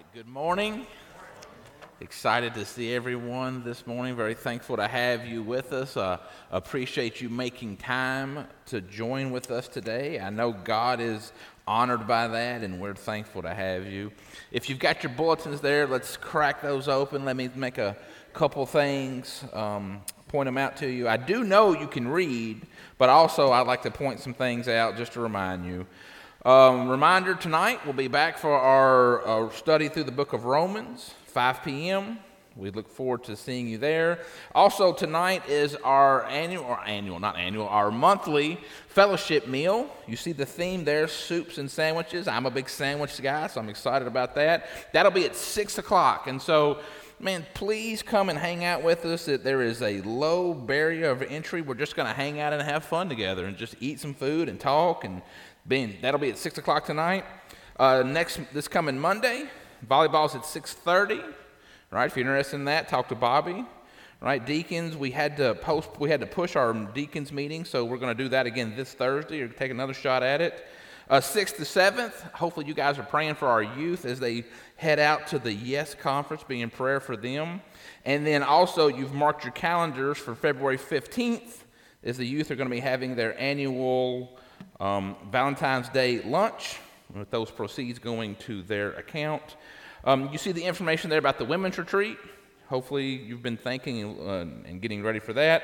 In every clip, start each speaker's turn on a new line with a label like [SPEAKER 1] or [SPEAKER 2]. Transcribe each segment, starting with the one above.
[SPEAKER 1] Good morning. Excited to see everyone this morning. Very thankful to have you with us. Appreciate you making time to join with us today. I know God is honored by that, and we're thankful to have you. If you've got your bulletins there, let's crack those open. Let me make a couple things, point them out to you. I do know you can read, but also I'd like to point some things out just to remind you. Reminder, tonight we'll be back for our study through the book of Romans, 5 p.m. We look forward to seeing you there. Also, tonight is our our monthly fellowship meal. You see the theme there, soups and sandwiches. I'm a big sandwich guy, so I'm excited about that. That'll be at 6 o'clock. And so, man, please come and hang out with us. There is a low barrier of entry. We're just going to hang out and have fun together and just eat some food and talk. And that'll be at 6 o'clock tonight. This coming Monday, volleyball's at 6:30. Right? If you're interested in that, talk to Bobby. Right? Deacons, we had to push our deacons meeting, so we're going to do that again this Thursday or take another shot at it. 6th to 7th, hopefully you guys are praying for our youth as they head out to the Yes Conference, be in prayer for them. And then also you've marked your calendars for February 15th as the youth are going to be having their annual Valentine's Day lunch, with those proceeds going to their account. You see the information there about the women's retreat. Hopefully you've been thinking and getting ready for that.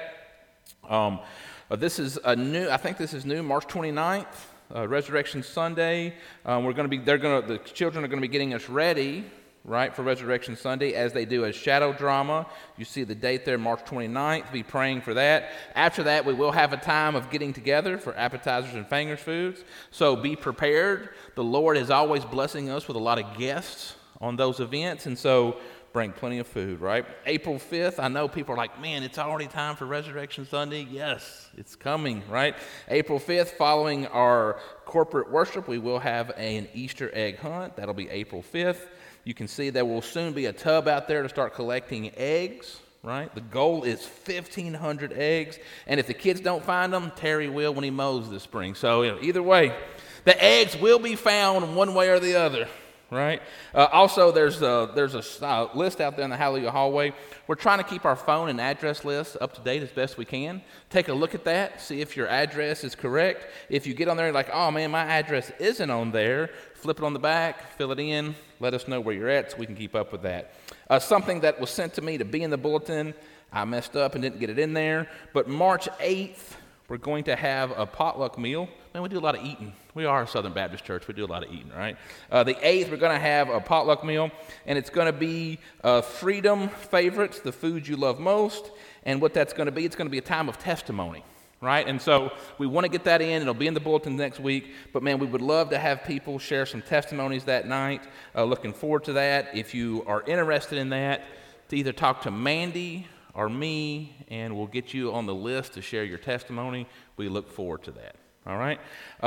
[SPEAKER 1] This is new, March 29th. Resurrection Sunday. The children are going to be getting us ready, right, for Resurrection Sunday as they do a shadow drama. You see the date there, March 29th. Be praying for that. After that, we will have a time of getting together for appetizers and fingers foods. So be prepared. The Lord is always blessing us with a lot of guests on those events, and so bring plenty of food, right? April 5th, I know people are like, man, it's already time for Resurrection Sunday. Yes, it's coming, right? April 5th, following our corporate worship, we will have an Easter egg hunt. That'll be April 5th. You can see there will soon be a tub out there to start collecting eggs, right? The goal is 1,500 eggs, and if the kids don't find them, Terry will when he mows this spring. So either way, the eggs will be found one way or the other. Right. Also, there's a list out there in the Hallelujah hallway. We're trying to keep our phone and address lists up to date as best we can. Take a look at that. See if your address is correct. If you get on there and like, oh man, my address isn't on there, flip it on the back, fill it in, let us know where you're at so we can keep up with that. Something that was sent to me to be in the bulletin, I messed up and didn't get it in there. But March 8th, we're going to have a potluck meal. Man, we do a lot of eating. We are a Southern Baptist church. We do a lot of eating, right? The 8th, we're going to have a potluck meal, and it's going to be Freedom Favorites, the foods you love most. And what that's going to be, it's going to be a time of testimony, right? And so we want to get that in. It'll be in the bulletin next week. But, man, we would love to have people share some testimonies that night. Looking forward to that. If you are interested in that, to either talk to Mandy or me, and we'll get you on the list to share your testimony. We look forward to that. All right.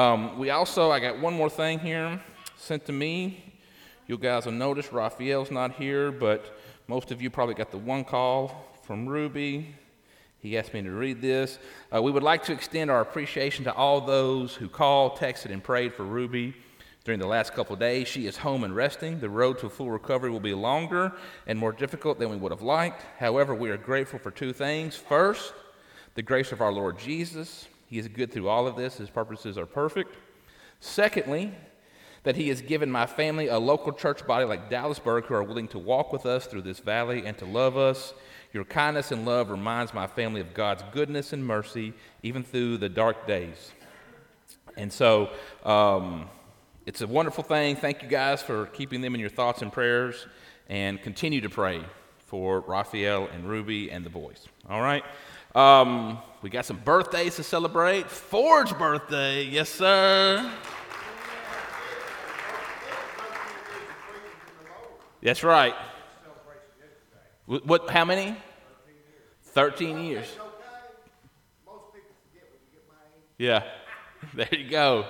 [SPEAKER 1] I got one more thing here sent to me. You guys will notice Raphael's not here, but most of you probably got the one call from Ruby. He asked me to read this. We would like to extend our appreciation to all those who called, texted, and prayed for Ruby during the last couple of days. She is home and resting. The road to full recovery will be longer and more difficult than we would have liked. However, we are grateful for two things. First, the grace of our Lord Jesus. He is good through all of this. His purposes are perfect. Secondly, that he has given my family a local church body like Dallasburg who are willing to walk with us through this valley and to love us. Your kindness and love reminds my family of God's goodness and mercy even through the dark days. And so it's a wonderful thing. Thank you guys for keeping them in your thoughts and prayers, and continue to pray for Raphael and Ruby and the boys. All right? We got some birthdays to celebrate. Ford's birthday, yes, sir. That's right. What? How many? 13 years. Yeah, there you go.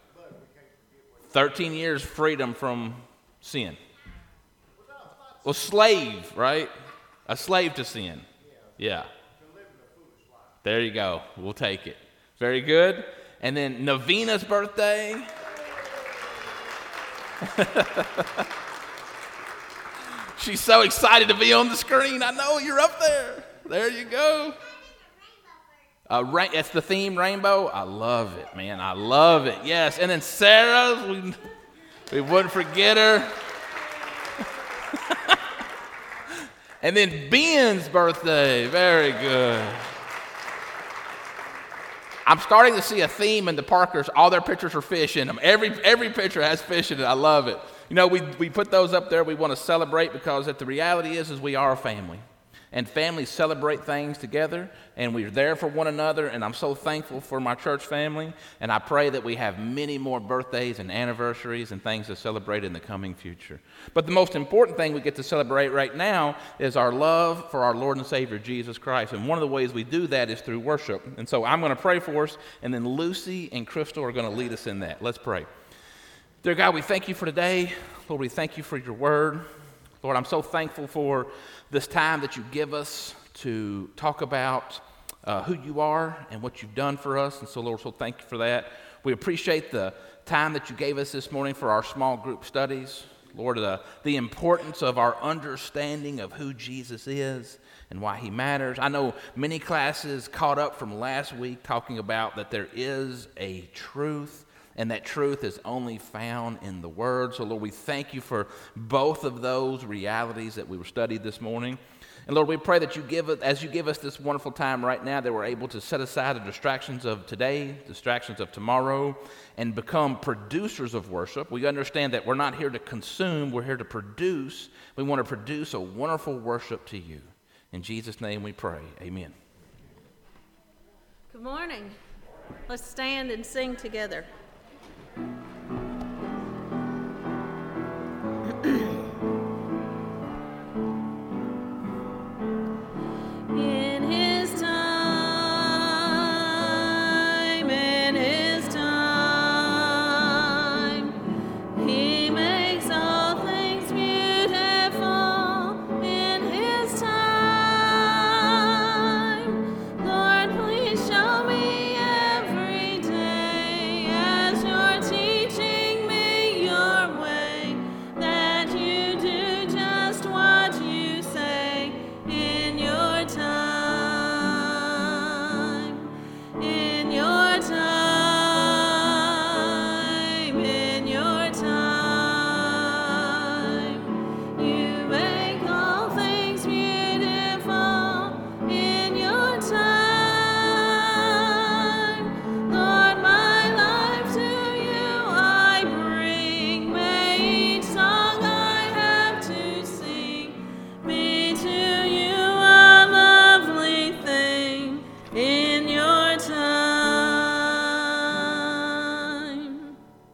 [SPEAKER 1] 13 years freedom from sin. Well, slave, right? A slave to sin. Yeah. There you go. We'll take it. Very good. And then Navina's birthday. She's so excited to be on the screen. I know you're up there. There you go. It's the theme, rainbow. I love it, man. I love it. Yes. And then Sarah, we wouldn't forget her. And then Ben's birthday. Very good. I'm starting to see a theme in the Parkers. All their pictures are fish in them. Every picture has fish in it. I love it. You know, we put those up there. We want to celebrate because the reality is we are a family. And families celebrate things together, and we're there for one another, and I'm so thankful for my church family, and I pray that we have many more birthdays and anniversaries and things to celebrate in the coming future. But the most important thing we get to celebrate right now is our love for our Lord and Savior, Jesus Christ, and one of the ways we do that is through worship. And so I'm going to pray for us, and then Lucy and Crystal are going to lead us in that. Let's pray. Dear God, we thank you for today. Lord, we thank you for your word. Lord, I'm so thankful for this time that you give us to talk about who you are and what you've done for us. And so, Lord, so thank you for that. We appreciate the time that you gave us this morning for our small group studies. Lord, the importance of our understanding of who Jesus is and why he matters. I know many classes caught up from last week talking about that there is a truth, and that truth is only found in the Word. So, Lord, we thank you for both of those realities that we were studied this morning. And, Lord, we pray that you give us, as you give us this wonderful time right now, that we're able to set aside the distractions of today, distractions of tomorrow, and become producers of worship. We understand that we're not here to consume, we're here to produce. We want to produce a wonderful worship to you. In Jesus' name we pray. Amen.
[SPEAKER 2] Good morning. Let's stand and sing together. In his time, he makes all things beautiful. In his time, Lord, please show me every day as you're teaching me your way, that you do just what you say in your time, in your time, in your time. You make all things beautiful in your time. Lord, my life to you I bring. May each song I have to sing be to you a lovely thing in your time.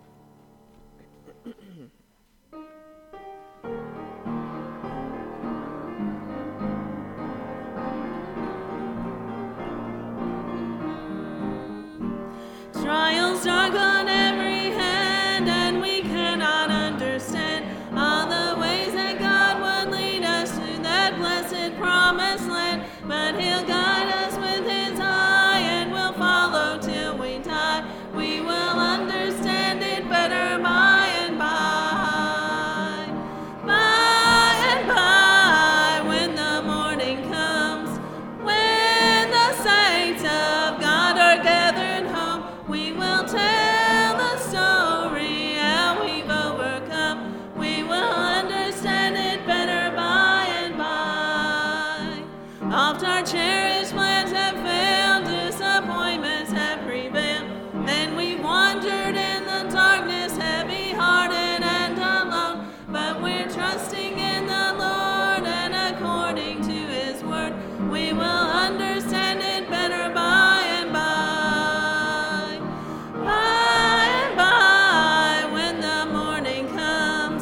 [SPEAKER 2] Trials dark on every hand, and we cannot understand all the ways that God would lead us to that blessed promised land. But he'll guide us with his eye, and we'll follow till we die. We will understand it better by and by. By and by, when the morning comes, when the saints of God are gathered home, we will tell the story how we've overcome. We will understand it better by and by. Oft our cherished plans have failed, disappointments have prevailed, and we've wandered in the darkness, heavy-hearted and alone. But we're trusting in the Lord, and according to his word, we will understand it better by and by. By and by, when the morning comes,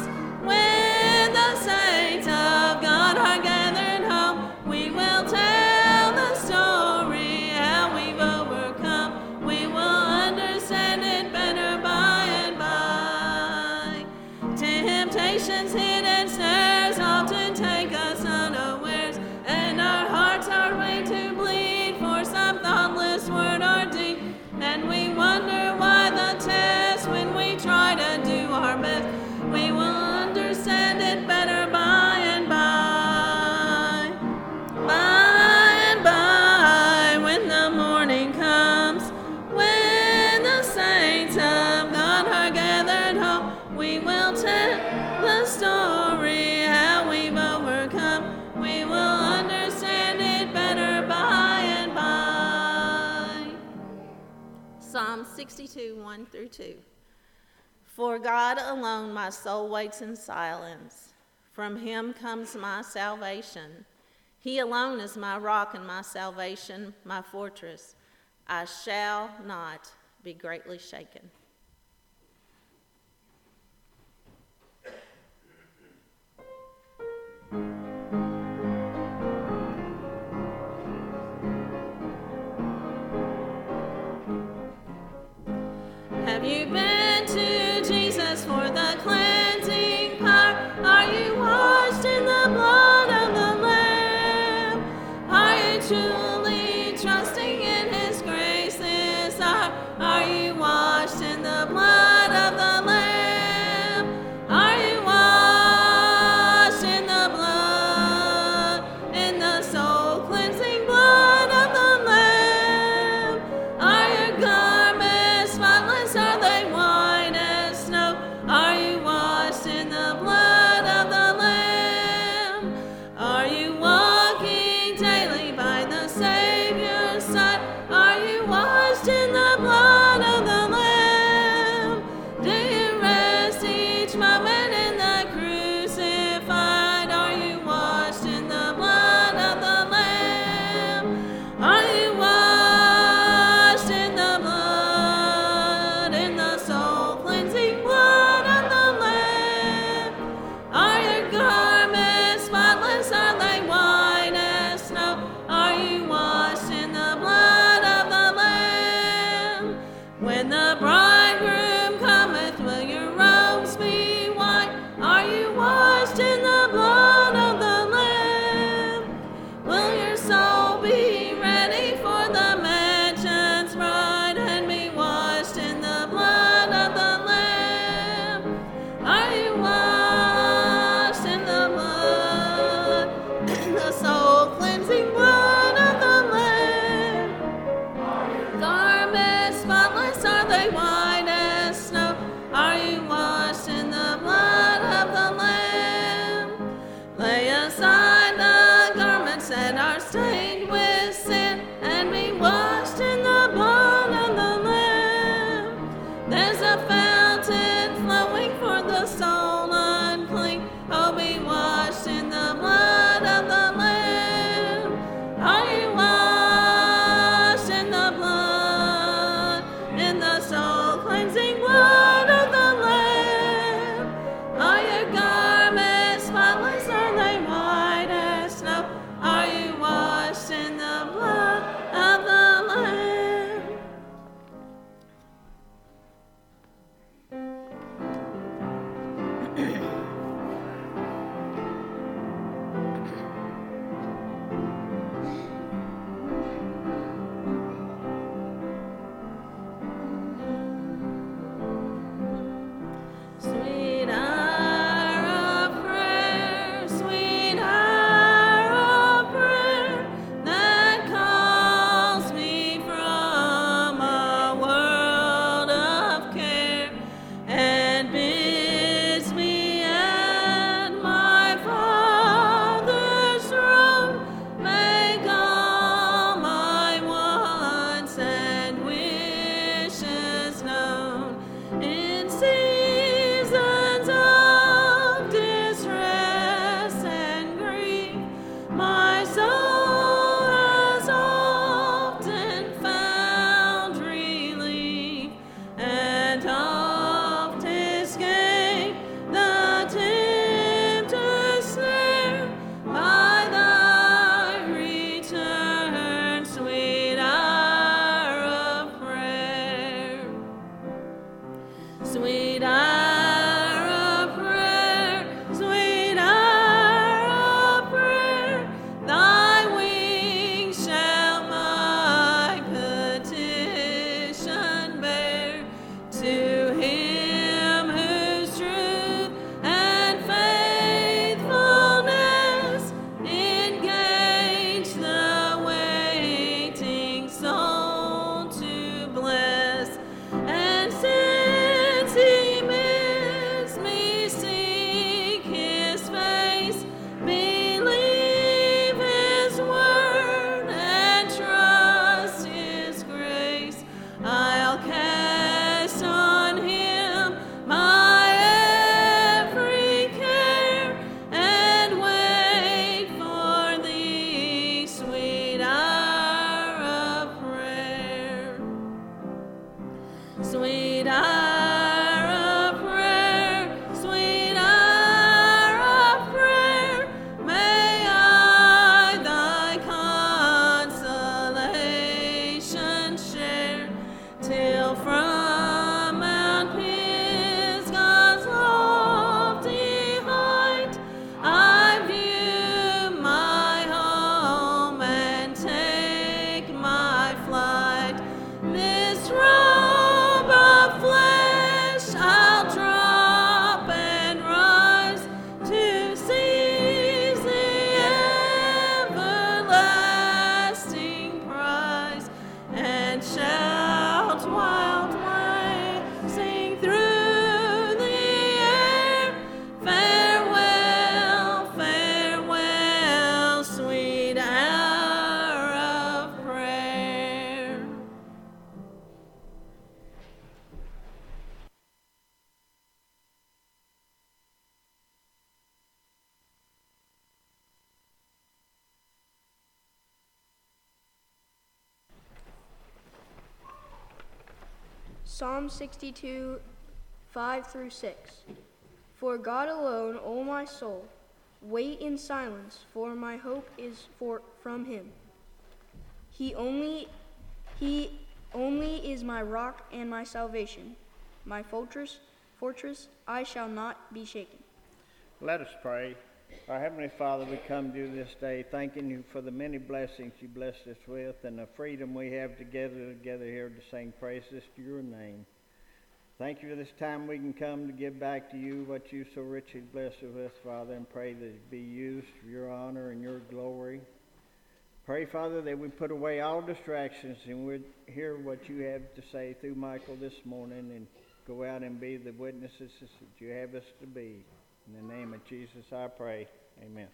[SPEAKER 2] when the saints of God are gathered home, we will tell the 62, 1 through 2. For God alone my soul waits in silence. From him comes my salvation. He alone is my rock and my salvation, my fortress. I shall not be greatly shaken. Have you been to Jesus for the cleansing power? Are you washed in the blood of the Lamb? Are you truly trusting in his grace this hour? Are you washed in
[SPEAKER 3] Psalm 62, 5 through 6. For God alone, O my soul, wait in silence, for my hope is from him. He only is my rock and my salvation, my fortress, I shall not be shaken.
[SPEAKER 4] Let us pray. Our Heavenly Father, we come to you this day thanking you for the many blessings you blessed us with and the freedom we have together here to sing praises to your name. Thank you for this time we can come to give back to you what you so richly blessed us with, Father, and pray that it be used for your honor and your glory. Pray, Father, that we put away all distractions and we'd hear what you have to say through Michael this morning and go out and be the witnesses that you have us to be. In the name of Jesus I pray. Amen.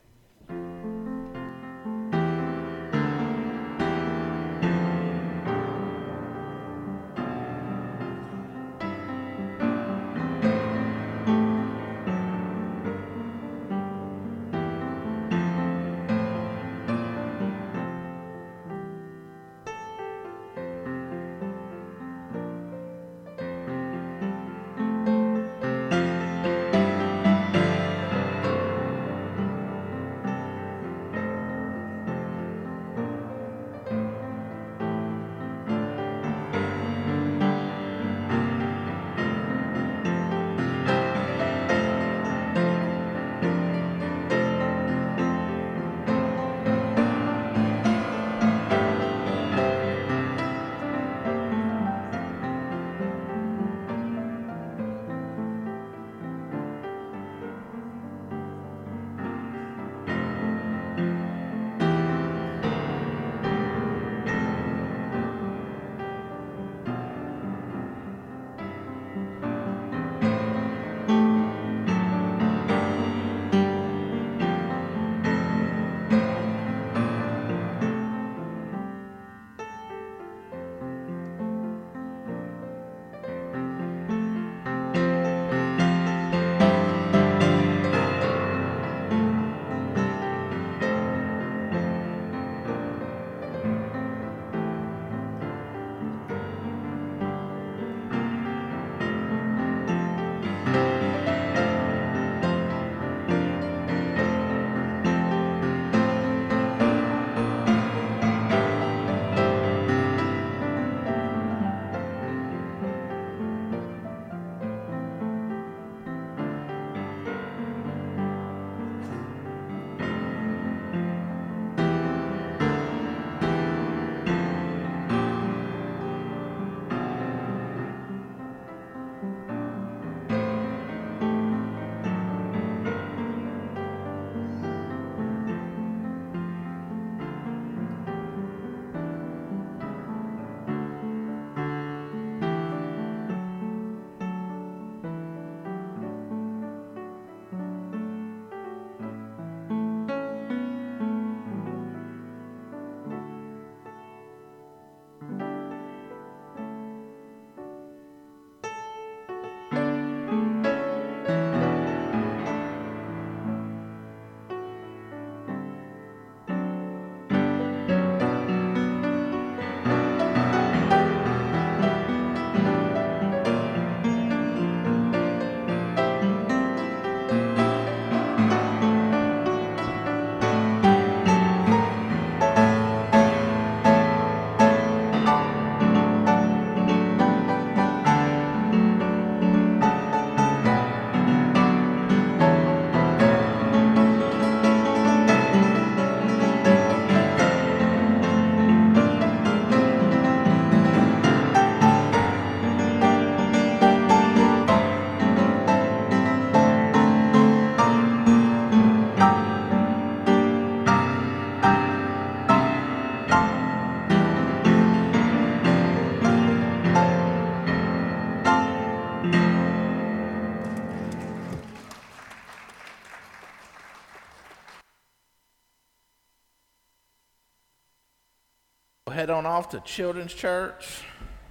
[SPEAKER 1] Head on off to Children's Church.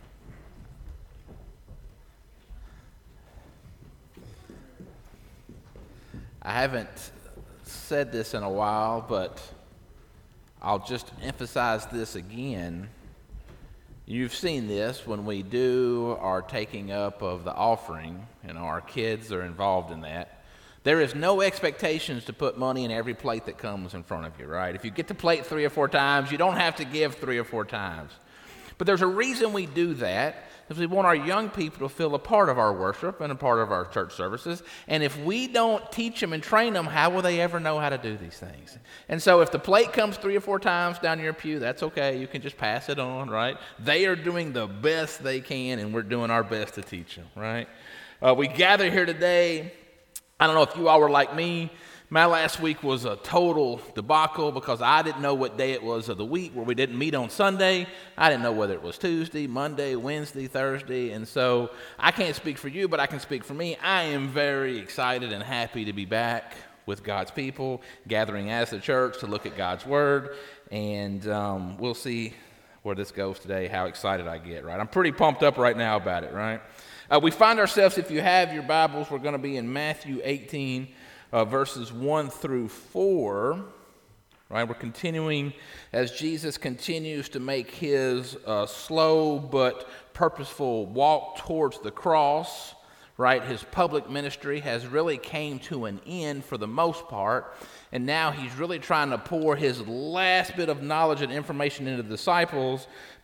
[SPEAKER 1] I haven't said this in a while, but I'll just emphasize this again. You've seen this when we do our taking up of the offering, and our kids are involved in that. There is no expectations to put money in every plate that comes in front of you, right? If you get the plate 3 or 4 times, you don't have to give 3 or 4 times. But there's a reason we do that, because we want our young people to feel a part of our worship and a part of our church services. And if we don't teach them and train them, how will they ever know how to do these things? And so if the plate comes 3 or 4 times down your pew, that's okay. You can just pass it on, right? They are doing the best they can, and we're doing our best to teach them, right? We gather here today. I don't know if you all were like me. My last week was a total debacle because I didn't know what day it was of the week where we didn't meet on Sunday. I didn't know whether it was Tuesday, Monday, Wednesday, Thursday. And so I can't speak for you, but I can speak for me. I am very excited and happy to be back with God's people, gathering as the church to look at God's Word. And we'll see where this goes today, how excited I get, right? I'm pretty pumped up right now about it, right? We find ourselves, if you have your Bibles, we're going to be in Matthew 18, verses 1 through 4, right? We're continuing as Jesus continues to make his slow but purposeful walk towards the cross, right? His public ministry has really came to an end for the most part, and now he's really trying to pour his last bit of knowledge and information into the disciples,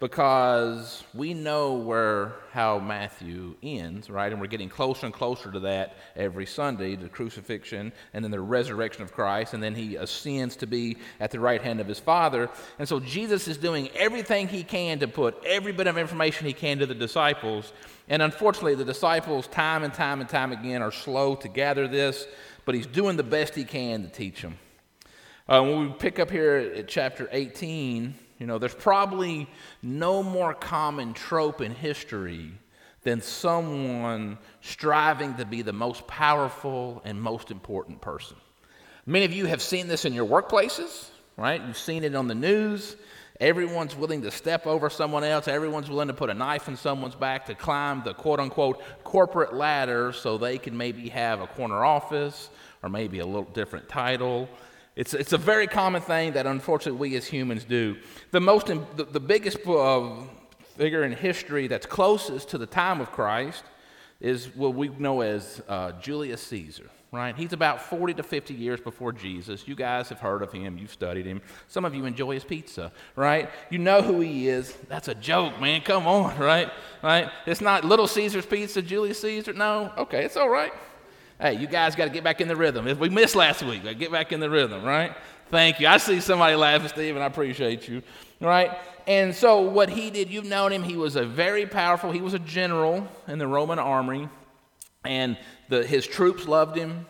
[SPEAKER 1] because we know how Matthew ends, right? And we're getting closer and closer to that every Sunday, the crucifixion and then the resurrection of Christ, and then he ascends to be at the right hand of his Father. And so Jesus is doing everything he can to put every bit of information he can to the disciples. And unfortunately, the disciples time and time again are slow to gather this, but he's doing the best he can to teach them. When we pick up here at chapter 18, there's probably no more common trope in history than someone striving to be the most powerful and most important person. Many of you have seen this in your workplaces, right? You've seen it on the news. Everyone's willing to step over someone else. Everyone's willing to put a knife in someone's back to climb the quote-unquote corporate ladder so they can maybe have a corner office or maybe a little different title. It's a very common thing that unfortunately we as humans do. The biggest figure in history that's closest to the time of Christ is what we know as Julius Caesar. Right? He's about 40 to 50 years before Jesus. You guys have heard of him. You've studied him. Some of you enjoy his pizza, right? You know who he is. That's a joke, man. Come on, right? Right? It's not Little Caesar's Pizza, Julius Caesar. No? Okay, it's all right. Hey, you guys got to get back in the rhythm. If we missed last week, get back in the rhythm, right? Thank you. I see somebody laughing, Steve, and I appreciate you, right? And so what he did, you've known him. He was he was a general in the Roman army. And his troops loved him.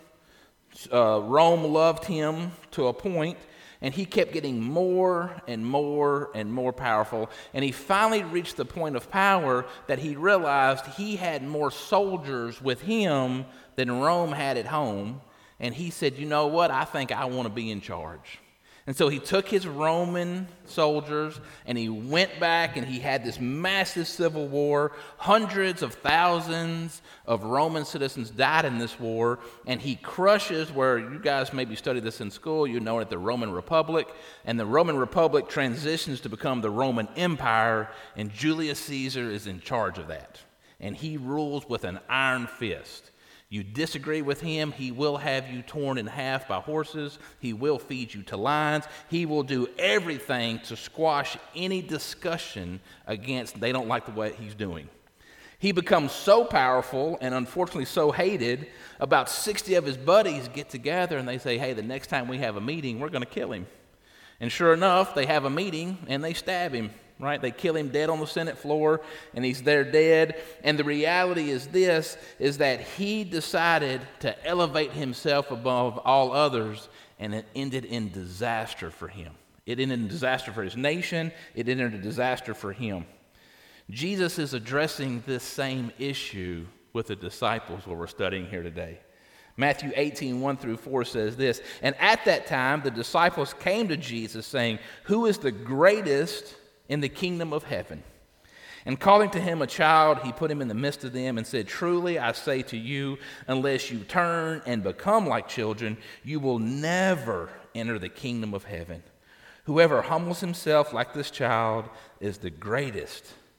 [SPEAKER 1] Rome loved him to a point, and he kept getting more and more and more powerful. And he finally reached the point of power that he realized he had more soldiers with him than Rome had at home. And he said, you know what? I think I want to be in charge. And so he took his Roman soldiers and he went back and he had this massive civil war. Hundreds of thousands of Roman citizens died in this war. And he crushes, where you guys maybe studied this in school, you know it, the Roman Republic. And the Roman Republic transitions to become the Roman Empire. And Julius Caesar is in charge of that. And he rules with an iron fist. You disagree with him, he will have you torn in half by horses. He will feed you to lions. He will do everything to squash any discussion against they don't like the way he's doing. He becomes so powerful and unfortunately so hated, about 60 of his buddies get together and they say, hey, the next time we have a meeting, we're going to kill him. And sure enough, they have a meeting and they stab him. Right? They kill him dead on the Senate floor, and he's there dead. And the reality is that he decided to elevate himself above all others, and it ended in disaster for him. It ended in disaster for his nation. It ended in disaster for him. Jesus is addressing this same issue with the disciples, what we're studying here today. Matthew 18, 1 through 4 says this, and at that time the disciples came to Jesus saying, who is the greatest in the kingdom of heaven? And calling to him a child, he put him in the midst of them and said, truly I say to you, unless you turn and become like children, you will never enter the kingdom of heaven. Whoever humbles himself like this child is the greatest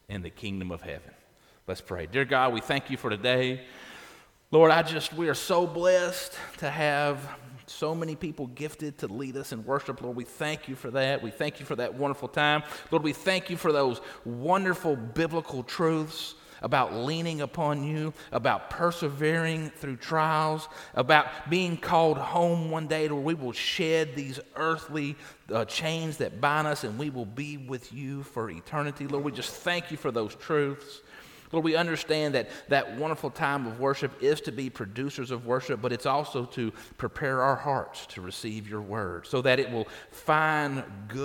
[SPEAKER 1] in the kingdom of heaven. Let's pray. Dear God, we thank you for today. Lord, we are so blessed to have so many people gifted to lead us in worship. Lord, we thank you for that. We thank you for that wonderful time. Lord, we thank you for those wonderful biblical truths about leaning upon you, about persevering through trials, about being called home one day where we will shed these earthly chains that bind us and we will be with you for eternity. Lord, we just thank you for those truths. Lord, we understand that that wonderful time of worship is to be producers of worship, but it's also to prepare our hearts to receive your word so that it will find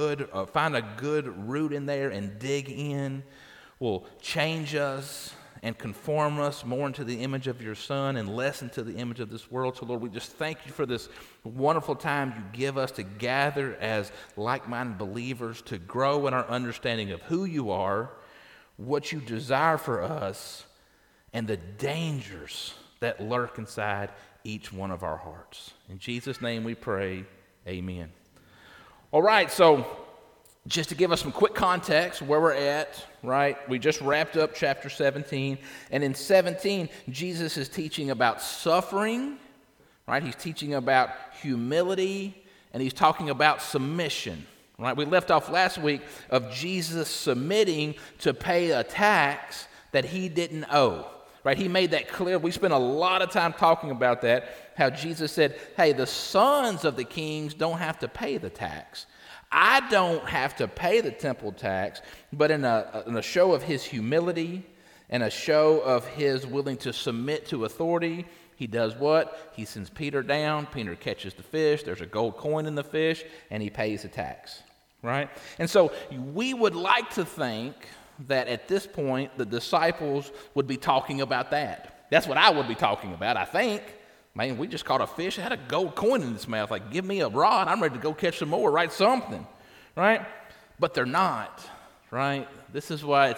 [SPEAKER 1] a good root in there and dig in, will change us and conform us more into the image of your Son and less into the image of this world. So, Lord, we just thank you for this wonderful time you give us to gather as like-minded believers, to grow in our understanding of who you are, what you desire for us, and the dangers that lurk inside each one of our hearts. In Jesus' name we pray, amen. All right, so just to give us some quick context where we're at, right? We just wrapped up chapter 17, and in 17, Jesus is teaching about suffering, right? He's teaching about humility, and he's talking about submission. Right, we left off last week of Jesus submitting to pay a tax that he didn't owe. Right, he made that clear. We spent a lot of time talking about that, how Jesus said, hey, the sons of the kings don't have to pay the tax. I don't have to pay the temple tax, but in a show of his humility and a show of his willing to submit to authority, he does what? He sends Peter down. Peter catches the fish. There's a gold coin in the fish, and he pays the tax, right? And so we would like to think that at this point the disciples would be talking about that. That's what I would be talking about, I think. Man, we just caught a fish. It had a gold coin in its mouth. Like, give me a rod. I'm ready to go catch some more, write something, right? But they're not, right? This is why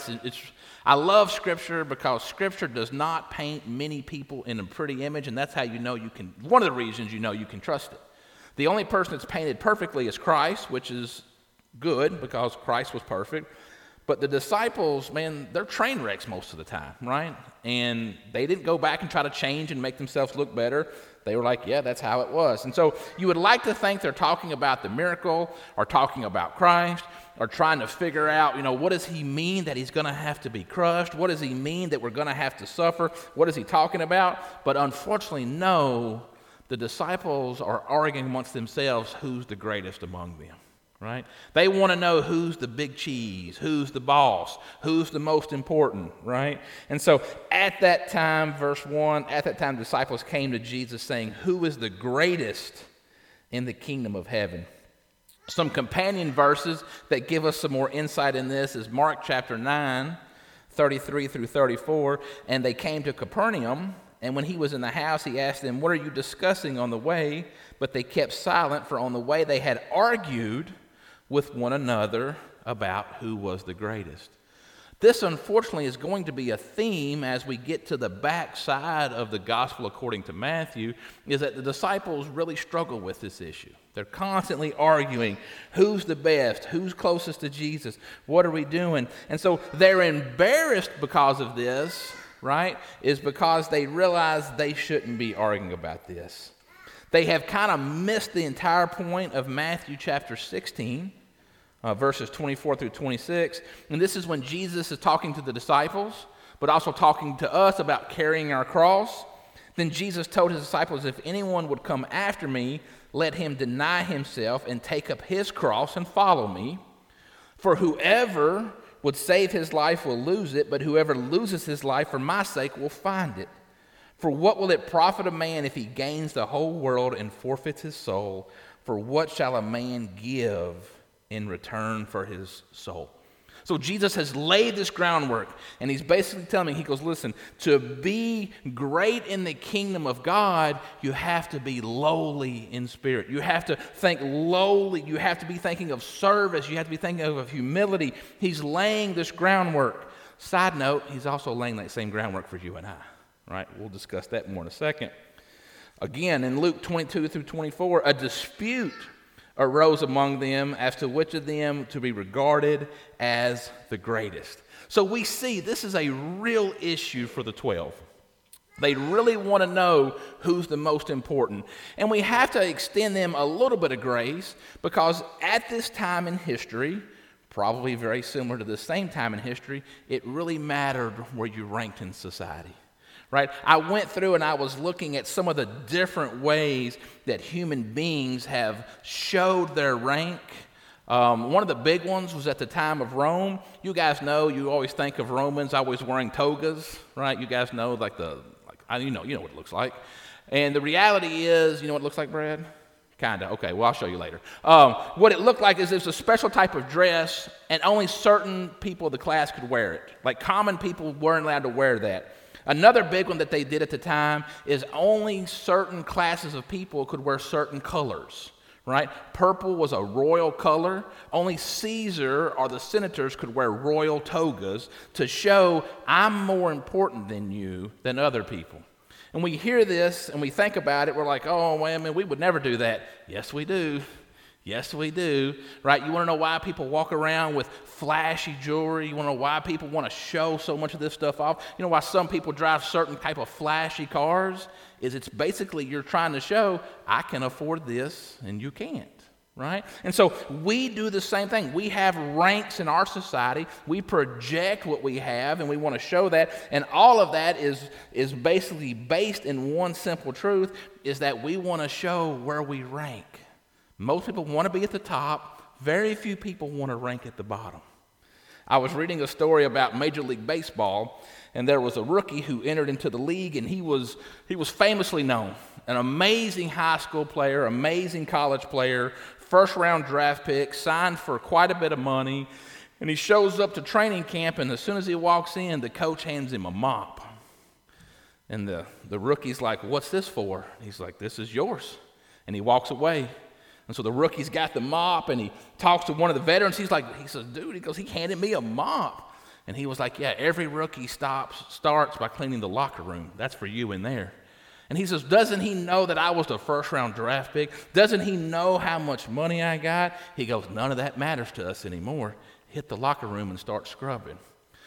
[SPEAKER 1] I love Scripture, because Scripture does not paint many people in a pretty image, and that's how you know one of the reasons you know you can trust it. The only person that's painted perfectly is Christ, which is good because Christ was perfect. But the disciples, man, they're train wrecks most of the time, right? And they didn't go back and try to change and make themselves look better. They were like, yeah, that's how it was. And so you would like to think they're talking about the miracle or talking about Christ or trying to figure out, what does he mean that he's going to have to be crushed? What does he mean that we're going to have to suffer? What is he talking about? But unfortunately, no, the disciples are arguing amongst themselves who's the greatest among them. Right? They want to know who's the big cheese, who's the boss, who's the most important, right? And so at that time, verse 1, at that time disciples came to Jesus saying, who is the greatest in the kingdom of heaven? Some companion verses that give us some more insight in this is Mark chapter 9, 33 through 34. And they came to Capernaum, and when he was in the house, he asked them, what are you discussing on the way? But they kept silent, for on the way they had argued with one another about who was the greatest. This, unfortunately, is going to be a theme as we get to the backside of the gospel according to Matthew, is that the disciples really struggle with this issue. They're constantly arguing, who's the best, who's closest to Jesus, what are we doing? And so they're embarrassed because of this, right, is because they realize they shouldn't be arguing about this. They have kind of missed the entire point of Matthew chapter 16, verses 24 through 26. And this is when Jesus is talking to the disciples, but also talking to us about carrying our cross. Then Jesus told his disciples, if anyone would come after me, let him deny himself and take up his cross and follow me. For whoever would save his life will lose it, but whoever loses his life for my sake will find it. For what will it profit a man if he gains the whole world and forfeits his soul? For what shall a man give in return for his soul? So Jesus has laid this groundwork, and he's basically telling me, he goes, listen, to be great in the kingdom of God, you have to be lowly in spirit. You have to think lowly. You have to be thinking of service. You have to be thinking of humility. He's laying this groundwork. Side note, he's also laying that same groundwork for you and I. Right? We'll discuss that more in a second. Again, in Luke 22 through 24, a dispute arose among them as to which of them to be regarded as the greatest. So we see this is a real issue for the 12. They really want to know who's the most important. And we have to extend them a little bit of grace because at this time in history, probably very similar to the same time in history, it really mattered where you ranked in society. Right? I went through and I was looking at some of the different ways that human beings have showed their rank. One of the big ones was at the time of Rome. You guys know, you always think of Romans always wearing togas, right? You guys know you know what it looks like. And the reality is, you know what it looks like, Brad? Kinda. Okay, well, I'll show you later. What it looked like is it's a special type of dress, and only certain people of the class could wear it. Like common people weren't allowed to wear that. Another big one that they did at the time is only certain classes of people could wear certain colors, right? Purple was a royal color. Only Caesar or the senators could wear royal togas to show I'm more important than you than other people. And we hear this and we think about it, we're like, oh, well, man, we would never do that. Yes, we do. Yes, we do, right? You want to know why people walk around with flashy jewelry? You want to know why people want to show so much of this stuff off? You know why some people drive certain type of flashy cars? It's basically you're trying to show, I can afford this and you can't, right? And so we do the same thing. We have ranks in our society. We project what we have and we want to show that. And all of that is basically based in one simple truth, is that we want to show where we rank. Most people want to be at the top. Very few people want to rank at the bottom. I was reading a story about Major League Baseball, and there was a rookie who entered into the league, and he was famously known. An amazing high school player, amazing college player, first-round draft pick, signed for quite a bit of money, and he shows up to training camp, and as soon as he walks in, the coach hands him a mop. And the rookie's like, what's this for? He's like, this is yours. And he walks away. And so the rookie's got the mop, and he talks to one of the veterans. He says, dude, he handed me a mop. And he was like, yeah, every rookie starts by cleaning the locker room. That's for you in there. And he says, doesn't he know that I was the first-round draft pick? Doesn't he know how much money I got? He goes, none of that matters to us anymore. Hit the locker room and start scrubbing.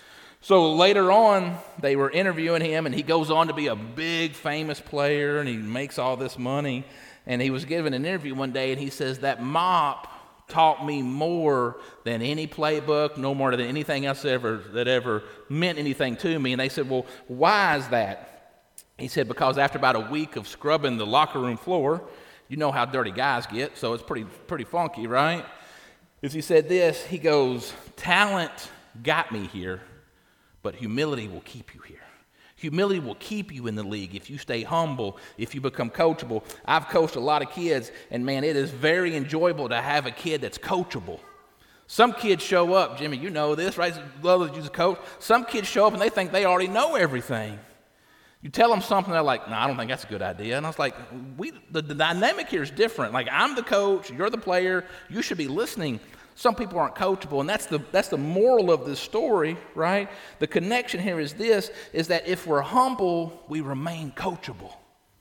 [SPEAKER 1] So later on, they were interviewing him, and he goes on to be a big, famous player, and he makes all this money. And he was given an interview one day, and he says, that mop taught me more than any playbook, no more than anything else that ever meant anything to me. And they said, well, why is that? He said, because after about a week of scrubbing the locker room floor, you know how dirty guys get, so it's pretty funky, right? As he said this, he goes, talent got me here, but humility will keep you here. Humility will keep you in the league if you stay humble, if you become coachable. I've coached a lot of kids, and man, it is very enjoyable to have a kid that's coachable. Some kids show up, Jimmy, you know this, right? Love that you're a coach. Some kids show up and they think they already know everything. You tell them something, they're like, no, I don't think that's a good idea. And I was like, the dynamic here is different. Like, I'm the coach, you're the player, you should be listening. Some people aren't coachable, and that's the moral of this story, right? The connection here is that if we're humble, we remain coachable.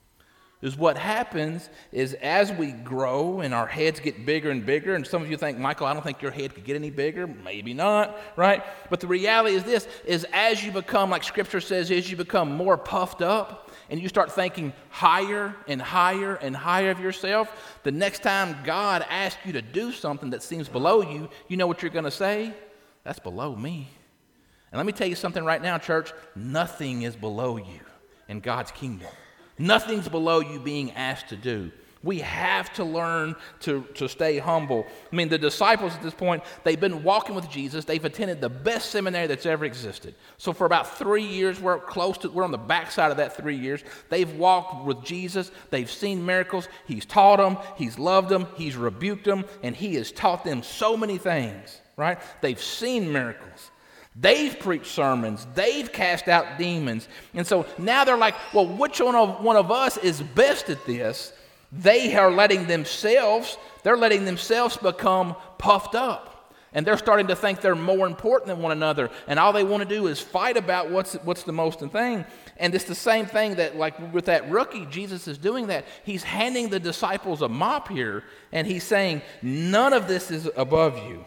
[SPEAKER 1] Is what happens is as we grow and our heads get bigger and bigger, and some of you think, Michael, I don't think your head could get any bigger. Maybe not, right? But the reality is as you become, like Scripture says, as you become more puffed up, and you start thinking higher and higher and higher of yourself, the next time God asks you to do something that seems below you, you know what you're going to say? That's below me. And let me tell you something right now, church. Nothing is below you in God's kingdom. Nothing's below you being asked to do. We have to learn to stay humble. I mean, the disciples at this point, they've been walking with Jesus. They've attended the best seminary that's ever existed. So for about 3 years, we're on the backside of that 3 years. They've walked with Jesus. They've seen miracles. He's taught them. He's loved them. He's rebuked them. And he has taught them so many things, right? They've seen miracles. They've preached sermons. They've cast out demons. And so now they're like, well, which one of us is best at this? They're letting themselves become puffed up. And they're starting to think they're more important than one another. And all they want to do is fight about what's the most thing. And it's the same thing that, like with that rookie, Jesus is doing that. He's handing the disciples a mop here, and he's saying, none of this is above you.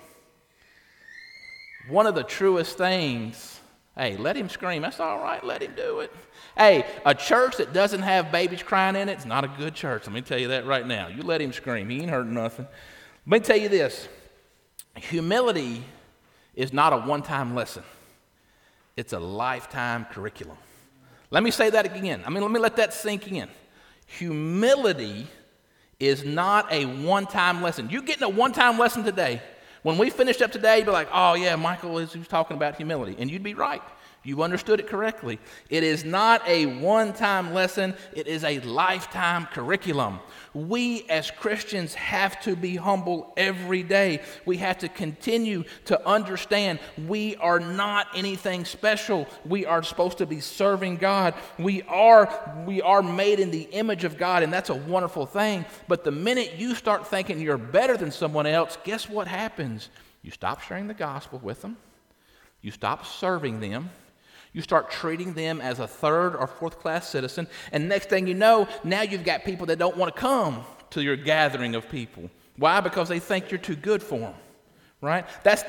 [SPEAKER 1] One of the truest things, hey, let him scream. That's all right. Let him do it. Hey, a church that doesn't have babies crying in it is not a good church. Let me tell you that right now. You let him scream. He ain't hurting nothing. Let me tell you this. Humility is not a one-time lesson. It's a lifetime curriculum. Let me say that again. Let me let that sink in. Humility is not a one-time lesson. You're getting a one-time lesson today. When we finished up today, you'd be like, oh yeah, Michael was talking about humility. And you'd be right. You understood it correctly. It is not a one-time lesson. It is a lifetime curriculum. We as Christians have to be humble every day. We have to continue to understand we are not anything special. We are supposed to be serving God. We are made in the image of God, and that's a wonderful thing. But the minute you start thinking you're better than someone else, guess what happens? You stop sharing the gospel with them. You stop serving them. You start treating them as a third or fourth class citizen, and next thing you know, now you've got people that don't want to come to your gathering of people. Why? Because they think you're too good for them, right?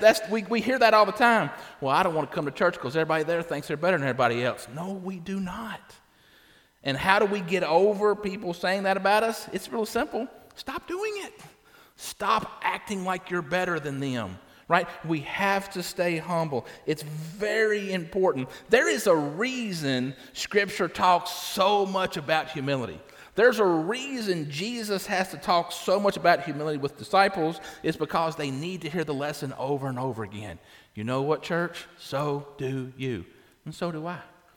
[SPEAKER 1] We hear that all the time. Well, I don't want to come to church because everybody there thinks they're better than everybody else. No, we do not. And how do we get over people saying that about us? It's real simple. Stop doing it. Stop acting like you're better than them. Right? We have to stay humble. It's very important. There is a reason Scripture talks so much about humility. There's a reason Jesus has to talk so much about humility with disciples. It's because they need to hear the lesson over and over again. You know what, church? So do you. And so do I.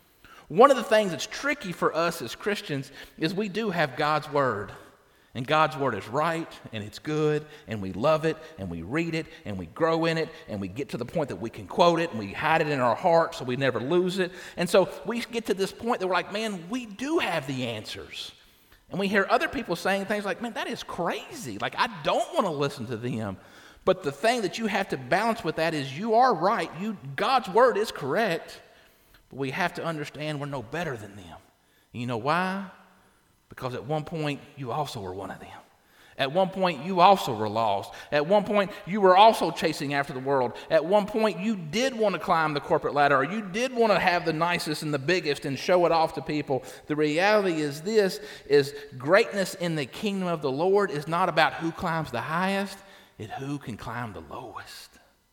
[SPEAKER 1] One of the things that's tricky for us as Christians is we do have God's Word. And God's Word is right, and it's good, and we love it, and we read it, and we grow in it, and we get to the point that we can quote it, and we hide it in our heart so we never lose it. And so we get to this point that we're like, man, we do have the answers. And we hear other people saying things like, man, that is crazy. Like, I don't want to listen to them. But the thing that you have to balance with that is you are right. God's Word is correct, but we have to understand we're no better than them. And you know why? Because at one point, you also were one of them. At one point, you also were lost. At one point, you were also chasing after the world. At one point, you did want to climb the corporate ladder, or you did want to have the nicest and the biggest and show it off to people. The reality is this, is greatness in the kingdom of the Lord is not about who climbs the highest, it's who can climb the lowest.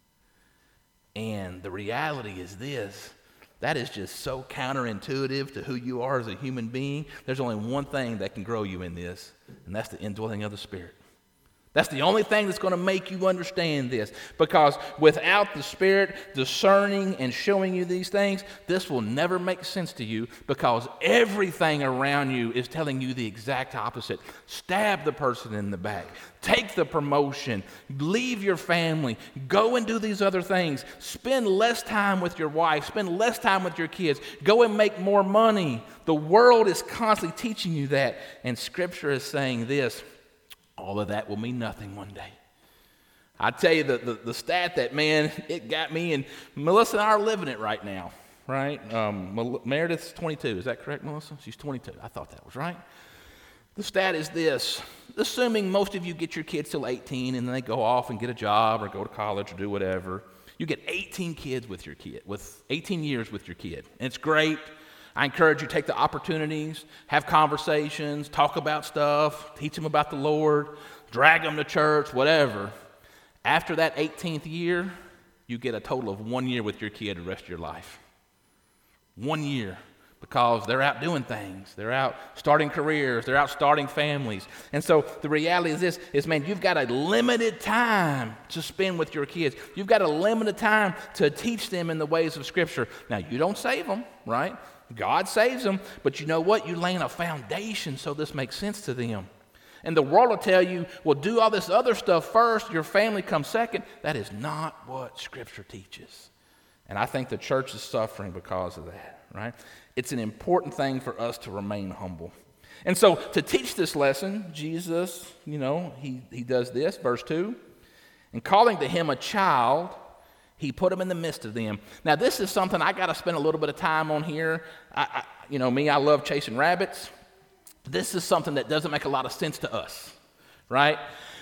[SPEAKER 1] And the reality is this, that is just so counterintuitive to who you are as a human being. There's only one thing that can grow you in this, and that's the indwelling of the Spirit. That's the only thing that's going to make you understand this. Because without the Spirit discerning and showing you these things, this will never make sense to you, because everything around you is telling you the exact opposite. Stab the person in the back. Take the promotion. Leave your family. Go and do these other things. Spend less time with your wife. Spend less time with your kids. Go and make more money. The world is constantly teaching you that. And Scripture is saying this, all of that will mean nothing one day. I tell you, the stat that, man, it got me, and Melissa and I are living it right now, right? Meredith's 22. Is that correct, Melissa? She's 22. I thought that was right. The stat is this. Assuming most of you get your kids till 18 and then they go off and get a job or go to college or do whatever, you get 18 kids with your kid, with 18 years with your kid. And it's great. I encourage you to take the opportunities, have conversations, talk about stuff, teach them about the Lord, drag them to church, whatever. After that 18th year, you get a total of 1 year with your kid the rest of your life. 1 year. Because they're out doing things. They're out starting careers. They're out starting families. And so the reality is this, is, man, you've got a limited time to spend with your kids. You've got a limited time to teach them in the ways of Scripture. Now, you don't save them, right? God saves them. But you know what? You're laying a foundation so this makes sense to them. And the world will tell you, well, do all this other stuff first. Your family comes second. That is not what Scripture teaches. And I think the church is suffering because of that, right? It's an important thing for us to remain humble. And so to teach this lesson, Jesus, he does this, verse 2. And calling to him a child, he put him in the midst of them. Now, this is something I got to spend a little bit of time on here. I love chasing rabbits. This is something that doesn't make a lot of sense to us, right?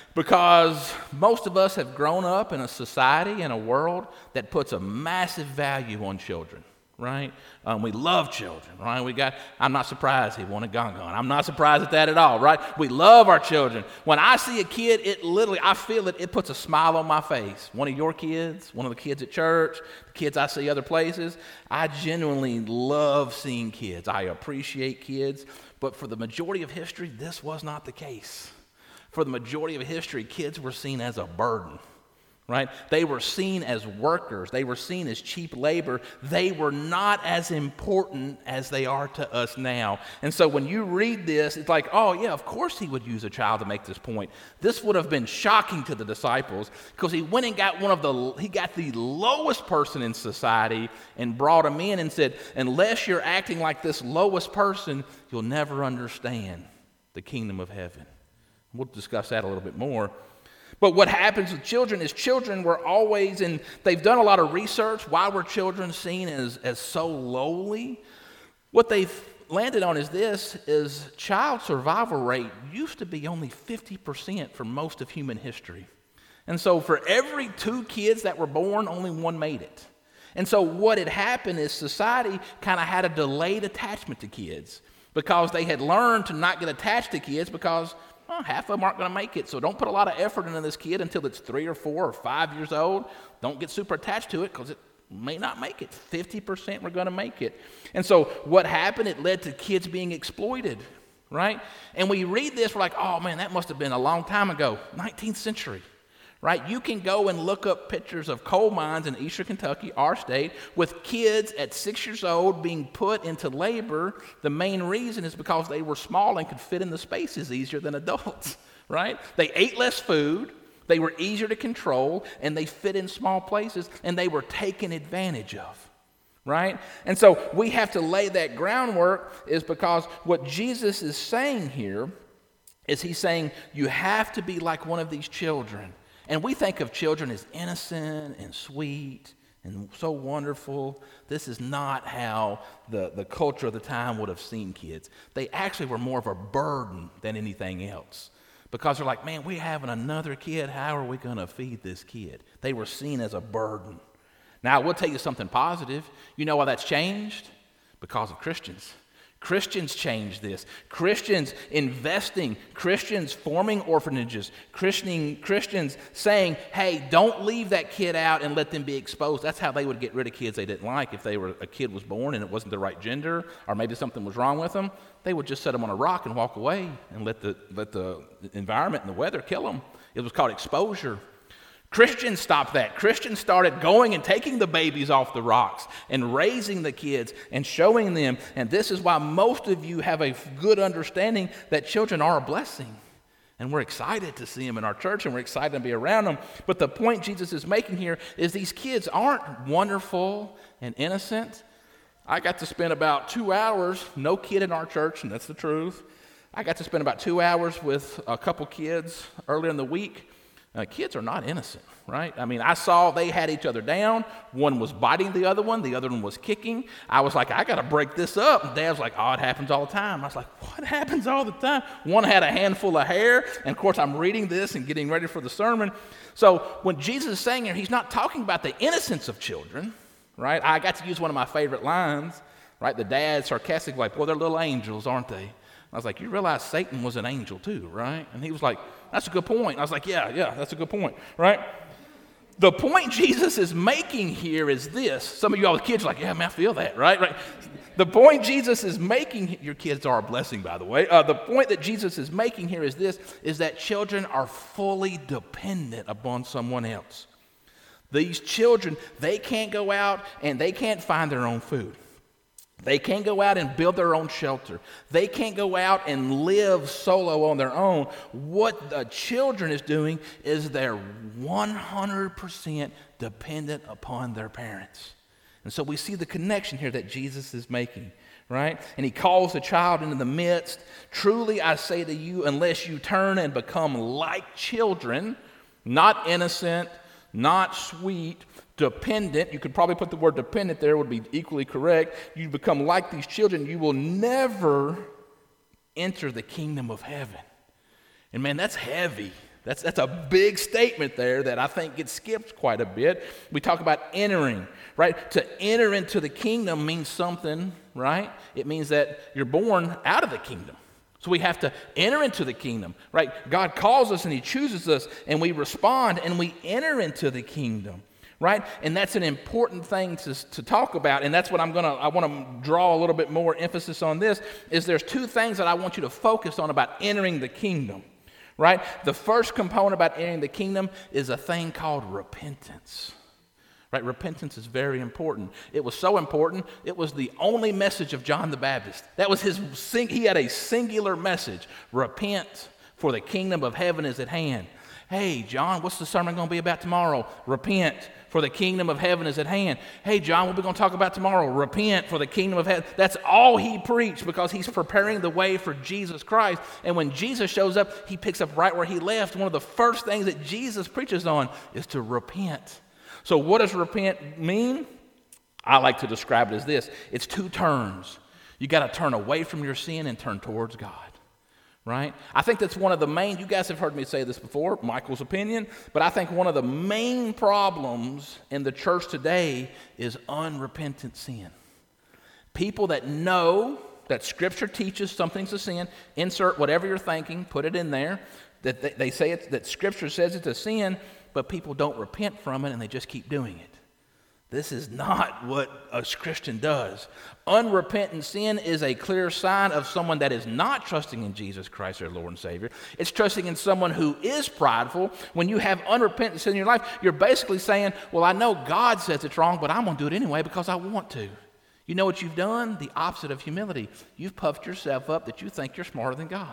[SPEAKER 1] Because most of us have grown up in a society and a world that puts a massive value on children, right? We love children, right? I'm not surprised he wanted Gon. I'm not surprised at that at all, right? We love our children. When I see a kid, I feel it puts a smile on my face. One of your kids, one of the kids at church, the kids I see other places. I genuinely love seeing kids. I appreciate kids. But for the majority of history, this was not the case. For the majority of history, kids were seen as a burden, right? They were seen as workers. They were seen as cheap labor. They were not as important as they are to us now. And so when you read this, it's like, oh yeah, of course he would use a child to make this point. This would have been shocking to the disciples because he went and got the lowest person in society and brought him in and said, unless you're acting like this lowest person, you'll never understand the kingdom of heaven. We'll discuss that a little bit more. But what happens with children is children were always, and they've done a lot of research, why were children seen as so lowly? What they've landed on is child survival rate used to be only 50% for most of human history. And so for every 2 kids that were born, only 1 made it. And so what had happened is society kind of had a delayed attachment to kids because they had learned to not get attached to kids because half of them aren't going to make it. So don't put a lot of effort into this kid until it's 3 or 4 or 5 years old. Don't get super attached to it because it may not make it. 50% were going to make it. And so what happened, it led to kids being exploited, right? And we read this, we're like, oh man, that must have been a long time ago, 19th century. Right? You can go and look up pictures of coal mines in eastern Kentucky, our state, with kids at 6 years old being put into labor. The main reason is because they were small and could fit in the spaces easier than adults, right? They ate less food, they were easier to control, and they fit in small places, and they were taken advantage of, right? And so we have to lay that groundwork is because what Jesus is saying here is he's saying you have to be like one of these children. And we think of children as innocent and sweet and so wonderful. This is not how the culture of the time would have seen kids. They actually were more of a burden than anything else because they're like, man, we're having another kid. How are we going to feed this kid? They were seen as a burden. Now, I will tell you something positive. You know why that's changed? Because of Christians. Christians changed this. Christians investing, Christians forming orphanages, Christians saying, hey, don't leave that kid out and let them be exposed. That's how they would get rid of kids they didn't like. If a kid was born and it wasn't the right gender or maybe something was wrong with them, they would just set them on a rock and walk away and let the environment and the weather kill them. It was called exposure. Christians stopped that. Christians started going and taking the babies off the rocks and raising the kids and showing them. And this is why most of you have a good understanding that children are a blessing. And we're excited to see them in our church and we're excited to be around them. But the point Jesus is making here is these kids aren't wonderful and innocent. I got to spend about 2 hours, no kid in our church, and that's the truth. I got to spend about 2 hours with a couple kids earlier in the week. Kids are not innocent, right? I mean, I saw they had each other down. One was biting the other one was kicking. I was like, I got to break this up. And Dad was like, oh, it happens all the time. I was like, what happens all the time? One had a handful of hair. And of course, I'm reading this and getting ready for the sermon. So when Jesus is saying here, he's not talking about the innocence of children, right? I got to use one of my favorite lines, right? The dad sarcastically like, well, they're little angels, aren't they? I was like, you realize Satan was an angel too, right? And he was like, that's a good point. I was like, yeah, that's a good point, right? The point Jesus is making here is this. Some of you all with kids are like, yeah, man, I feel that, right? The point Jesus is making, your kids are a blessing, by the way. The point that Jesus is making here is this, is that children are fully dependent upon someone else. These children, they can't go out and they can't find their own food. They can't go out and build their own shelter. They can't go out and live solo on their own. What the children is doing is they're 100% dependent upon their parents. And so we see the connection here that Jesus is making, right? And he calls the child into the midst. Truly I say to you, unless you turn and become like children, Not innocent, not sweet, dependent. You could probably put the word dependent there, would be equally correct. You become like these children. You will never enter the kingdom of heaven. And man, that's heavy. That's a big statement there that I think gets skipped quite a bit. We talk about entering, right? To enter into the kingdom means something, right? It means that you're born out of the kingdom. So we have to enter into the kingdom, right? God calls us and he chooses us and we respond and we enter into the kingdom, right? And that's an important thing to talk about. And that's what I want to draw a little bit more emphasis on this, is there's two things that I want you to focus on about entering the kingdom, right? The first component about entering the kingdom is a thing called repentance. Right? Repentance is very important. It was so important, it was the only message of John the Baptist. That was he had a singular message. Repent, for the kingdom of heaven is at hand. Hey, John, what's the sermon going to be about tomorrow? Repent, for the kingdom of heaven is at hand. Hey, John, what are we going to talk about tomorrow? Repent, for the kingdom of heaven. That's all he preached, because he's preparing the way for Jesus Christ. And when Jesus shows up, he picks up right where he left. One of the first things that Jesus preaches on is to repent. So what does repent mean? I like to describe it as this. It's two turns. You got to turn away from your sin and turn towards God, right? I think that's one of the main, you guys have heard me say this before, Michael's opinion, but I think one of the main problems in the church today is unrepentant sin. People that know that Scripture teaches something's a sin, insert whatever you're thinking, put it in there, that they say that Scripture says it's a sin, but people don't repent from it and they just keep doing it. This is not what a Christian does. Unrepentant sin is a clear sign of someone that is not trusting in Jesus Christ, their Lord and Savior. It's trusting in someone who is prideful. When you have unrepentant sin in your life, you're basically saying, well, I know God says it's wrong, but I'm going to do it anyway because I want to. You know what you've done? The opposite of humility. You've puffed yourself up that you think you're smarter than God.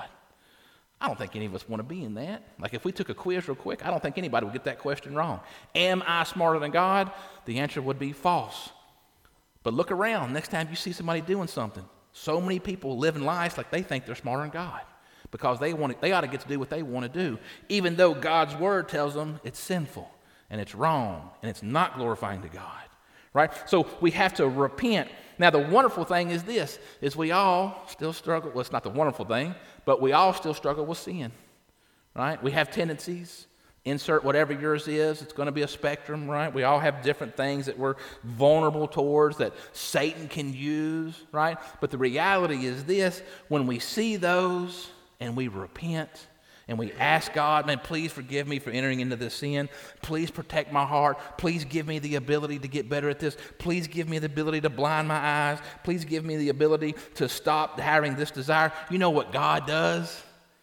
[SPEAKER 1] I don't think any of us want to be in that. Like if we took a quiz real quick, I don't think anybody would get that question wrong. Am I smarter than God? The answer would be false. But look around. Next time you see somebody doing something, so many people living lives like they think they're smarter than God because they ought to get to do what they want to do, even though God's word tells them it's sinful and it's wrong and it's not glorifying to God. Right? So we have to repent. Now, the wonderful thing is this, is we all still struggle. Well, it's not the wonderful thing, but we all still struggle with sin. Right? We have tendencies. Insert whatever yours is. It's going to be a spectrum, right? We all have different things that we're vulnerable towards that Satan can use, right? But the reality is this, when we see those and we repent, and we ask God, man, please forgive me for entering into this sin. Please protect my heart. Please give me the ability to get better at this. Please give me the ability to blind my eyes. Please give me the ability to stop having this desire. You know what God does?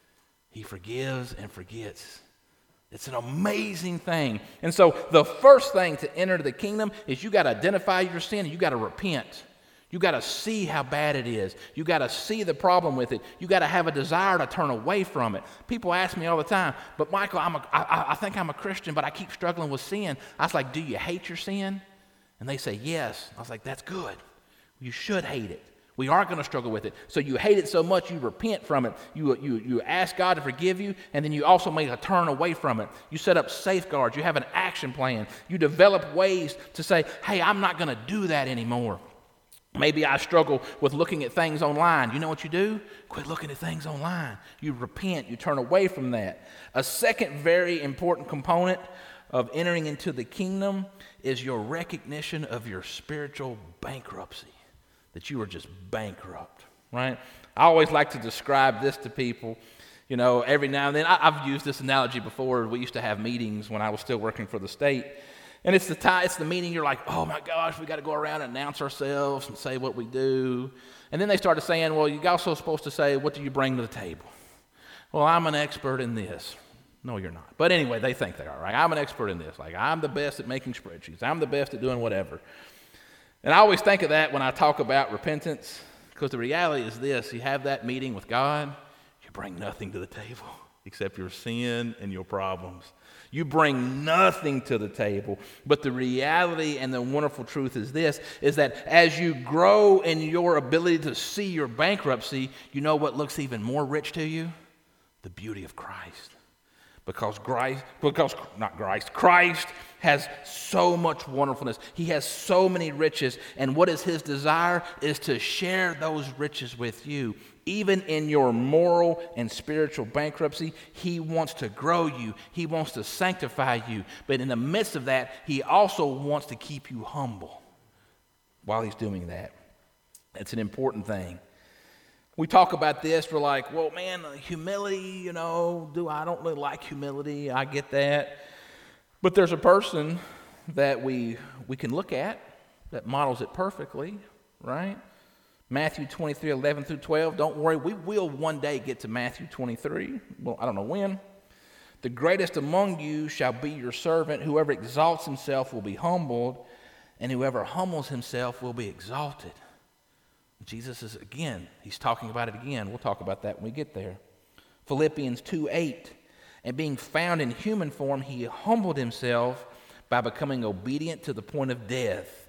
[SPEAKER 1] He forgives and forgets. It's an amazing thing. And so the first thing to enter the kingdom is you got to identify your sin and you got to repent. You got to see how bad it is. You got to see the problem with it. You got to have a desire to turn away from it. People ask me all the time, but Michael, I think I'm a Christian, but I keep struggling with sin. I was like, do you hate your sin? And they say, yes. I was like, that's good. You should hate it. We aren't going to struggle with it. So you hate it so much, you repent from it. You ask God to forgive you, and then you also make a turn away from it. You set up safeguards. You have an action plan. You develop ways to say, hey, I'm not going to do that anymore. Maybe I struggle with looking at things online. You know what you do? Quit looking at things online. You repent. You turn away from that. A second very important component of entering into the kingdom is your recognition of your spiritual bankruptcy, that you are just bankrupt, right? I always like to describe this to people. You know, every now and then, I've used this analogy before. We used to have meetings when I was still working for the state. And it's the meeting, you're like, oh my gosh, we got to go around and announce ourselves and say what we do. And then they started saying, well, you're also supposed to say, what do you bring to the table? Well, I'm an expert in this. No, you're not. But anyway, they think they are, right? I'm an expert in this. Like, I'm the best at making spreadsheets. I'm the best at doing whatever. And I always think of that when I talk about repentance, because the reality is this, you have that meeting with God, you bring nothing to the table except your sin and your problems. You bring nothing to the table. But the reality and the wonderful truth is this, is that as you grow in your ability to see your bankruptcy, you know what looks even more rich to you? The beauty of Christ. Because Christ has so much wonderfulness. He has so many riches. And what is his desire is to share those riches with you. Even in your moral and spiritual bankruptcy, he wants to grow you. He wants to sanctify you. But in the midst of that, he also wants to keep you humble while he's doing that. It's an important thing. We talk about this, we're like, well, man, humility, I don't really like humility. I get that. But there's a person that we can look at that models it perfectly, right? Matthew 23, 11 through 12. Don't worry, we will one day get to Matthew 23. Well, I don't know when. The greatest among you shall be your servant. Whoever exalts himself will be humbled, and whoever humbles himself will be exalted. Jesus is, again, he's talking about it again. We'll talk about that when we get there. Philippians 2:8. And being found in human form, he humbled himself by becoming obedient to the point of death,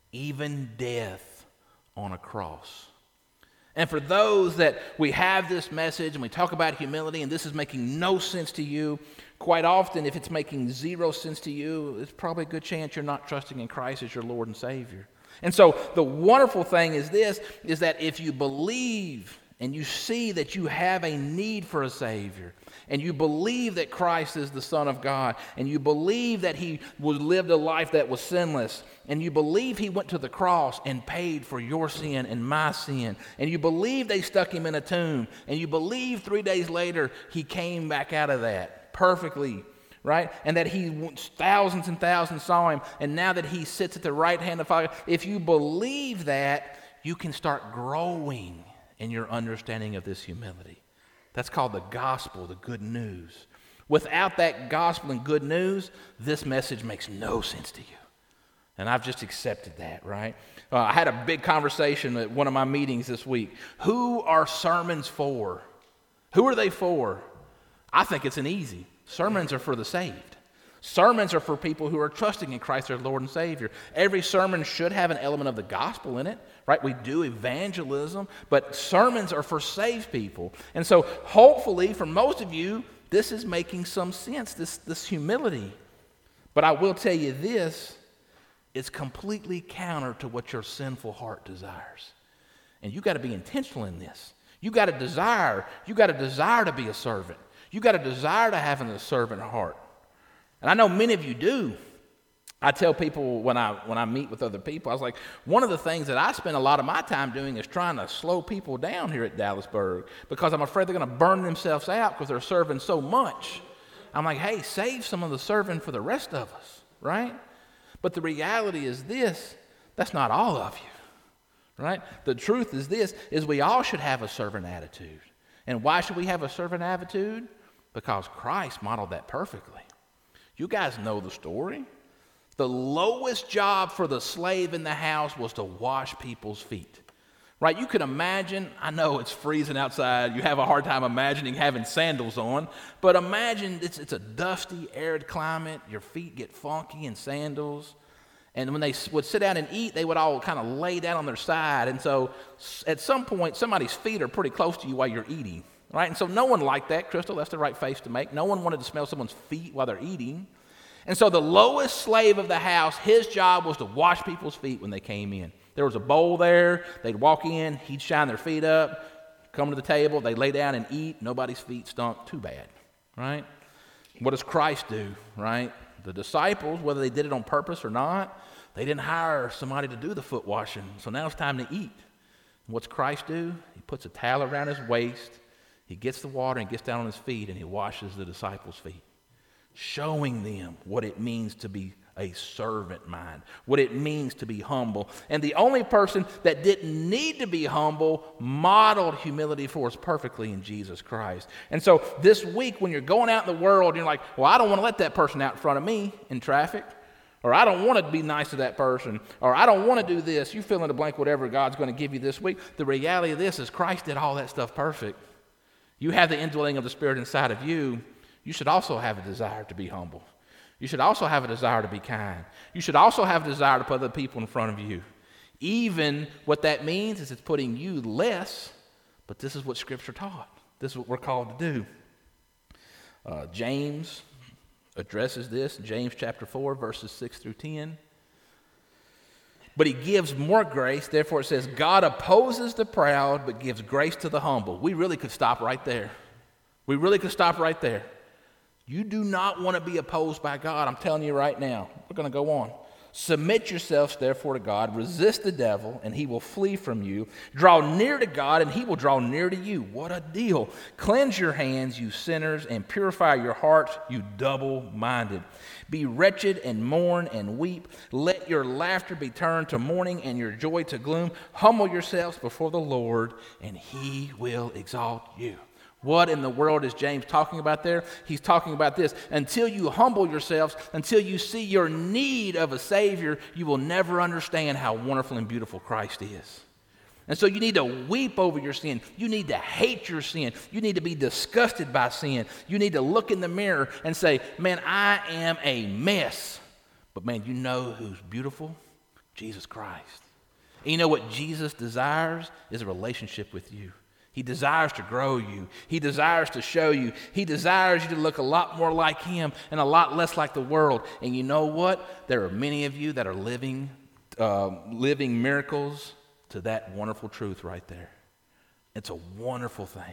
[SPEAKER 1] even death on a cross. And for those that we have this message and we talk about humility and this is making no sense to you, quite often if it's making zero sense to you, it's probably a good chance you're not trusting in Christ as your Lord and Savior. And so the wonderful thing is that if you believe and you see that you have a need for a Savior, and you believe that Christ is the Son of God, and you believe that he lived a life that was sinless, and you believe he went to the cross and paid for your sin and my sin, and you believe they stuck him in a tomb, and you believe 3 days later he came back out of that perfectly, right? And that thousands and thousands saw him, and now that he sits at the right hand of Father, if you believe that, you can start growing in your understanding of this humility. That's called the gospel, the good news. Without that gospel and good news, this message makes no sense to you. And I've just accepted that, right? I had a big conversation at one of my meetings this week. Who are sermons for? Who are they for? I think it's an easy. Sermons are for the saved. Sermons are for people who are trusting in Christ their Lord and Savior. Every sermon should have an element of the gospel in it, right? We do evangelism, but sermons are for saved people. And so hopefully for most of you, this is making some sense, this humility. But I will tell you this, it's completely counter to what your sinful heart desires. And you got to be intentional in this. You got to desire to be a servant. You got to desire to have a servant heart. And I know many of you do. I tell people when I meet with other people, I was like, one of the things that I spend a lot of my time doing is trying to slow people down here at Dallasburg because I'm afraid they're going to burn themselves out because they're serving so much. I'm like, hey, save some of the serving for the rest of us, right? But the reality is this, that's not all of you, right? The truth is this, is we all should have a servant attitude. And why should we have a servant attitude? Because Christ modeled that perfectly. You guys know the story. The lowest job for the slave in the house was to wash people's feet, right? You can imagine, I know it's freezing outside. You have a hard time imagining having sandals on, but imagine it's a dusty, arid climate. Your feet get funky in sandals. And when they would sit down and eat, they would all kind of lay down on their side. And so at some point, somebody's feet are pretty close to you while you're eating. Right? And so no one liked that, Crystal. That's the right face to make. No one wanted to smell someone's feet while they're eating. And so the lowest slave of the house, his job was to wash people's feet when they came in. There was a bowl there. They'd walk in. He'd shine their feet up, come to the table. They'd lay down and eat. Nobody's feet stunk too bad. Right? What does Christ do? Right? The disciples, whether they did it on purpose or not, they didn't hire somebody to do the foot washing. So now it's time to eat. And what's Christ do? He puts a towel around his waist. He gets the water and gets down on his feet and he washes the disciples' feet, showing them what it means to be a servant mind, what it means to be humble. And the only person that didn't need to be humble modeled humility for us perfectly in Jesus Christ. And so this week when you're going out in the world, you're like, well, I don't want to let that person out in front of me in traffic. Or I don't want to be nice to that person. Or I don't want to do this. You fill in the blank whatever God's going to give you this week. The reality of this is Christ did all that stuff perfect. You have the indwelling of the Spirit inside of you. You should also have a desire to be humble. You should also have a desire to be kind. You should also have a desire to put other people in front of you. Even what that means is it's putting you less, but this is what Scripture taught. This is what we're called to do. James addresses this, James chapter 4, verses 6 through 10. But he gives more grace. Therefore, it says, God opposes the proud, but gives grace to the humble. We really could stop right there. We really could stop right there. You do not want to be opposed by God. I'm telling you right now. We're going to go on. Submit yourselves, therefore, to God. Resist the devil, and he will flee from you. Draw near to God, and he will draw near to you. What a deal. Cleanse your hands, you sinners, and purify your hearts, you double-minded. Be wretched and mourn and weep. Let your laughter be turned to mourning and your joy to gloom. Humble yourselves before the Lord, and he will exalt you. What in the world is James talking about there? He's talking about this. Until you humble yourselves, until you see your need of a Savior, you will never understand how wonderful and beautiful Christ is. And so you need to weep over your sin. You need to hate your sin. You need to be disgusted by sin. You need to look in the mirror and say, man, I am a mess. But man, you know who's beautiful? Jesus Christ. And you know what Jesus desires is a relationship with you. He desires to grow you. He desires to show you. He desires you to look a lot more like him and a lot less like the world. And you know what? There are many of you that are living miracles to that wonderful truth right there. It's a wonderful thing.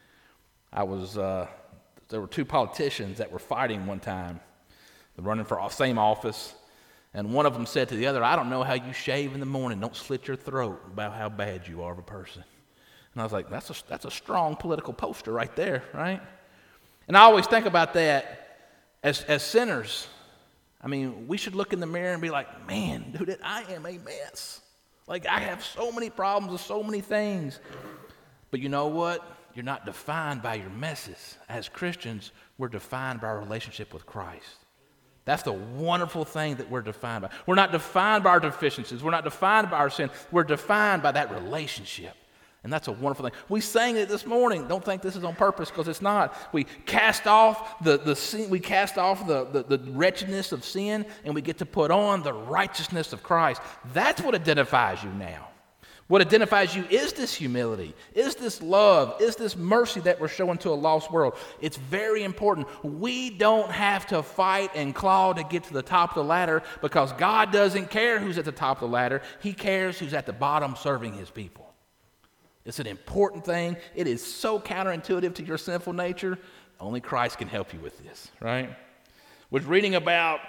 [SPEAKER 1] There were two politicians that were fighting one time. They're running for the same office. And one of them said to the other, I don't know how you shave in the morning. Don't slit your throat about how bad you are of a person. And I was like, that's a strong political poster right there, right? And I always think about that as sinners. I mean, we should look in the mirror and be like, man, dude, I am a mess. Like, I have so many problems with so many things. But you know what? You're not defined by your messes. As Christians, we're defined by our relationship with Christ. That's the wonderful thing that we're defined by. We're not defined by our deficiencies. We're not defined by our sin. We're defined by that relationship. And that's a wonderful thing. We sang it this morning. Don't think this is on purpose, because it's not. We cast off the sin, we cast off the wretchedness of sin, and we get to put on the righteousness of Christ. That's what identifies you now. What identifies you is this humility, is this love, is this mercy that we're showing to a lost world. It's very important. We don't have to fight and claw to get to the top of the ladder, because God doesn't care who's at the top of the ladder. He cares who's at the bottom serving his people. It's an important thing. It is so counterintuitive to your sinful nature. Only Christ can help you with this, right? Was reading about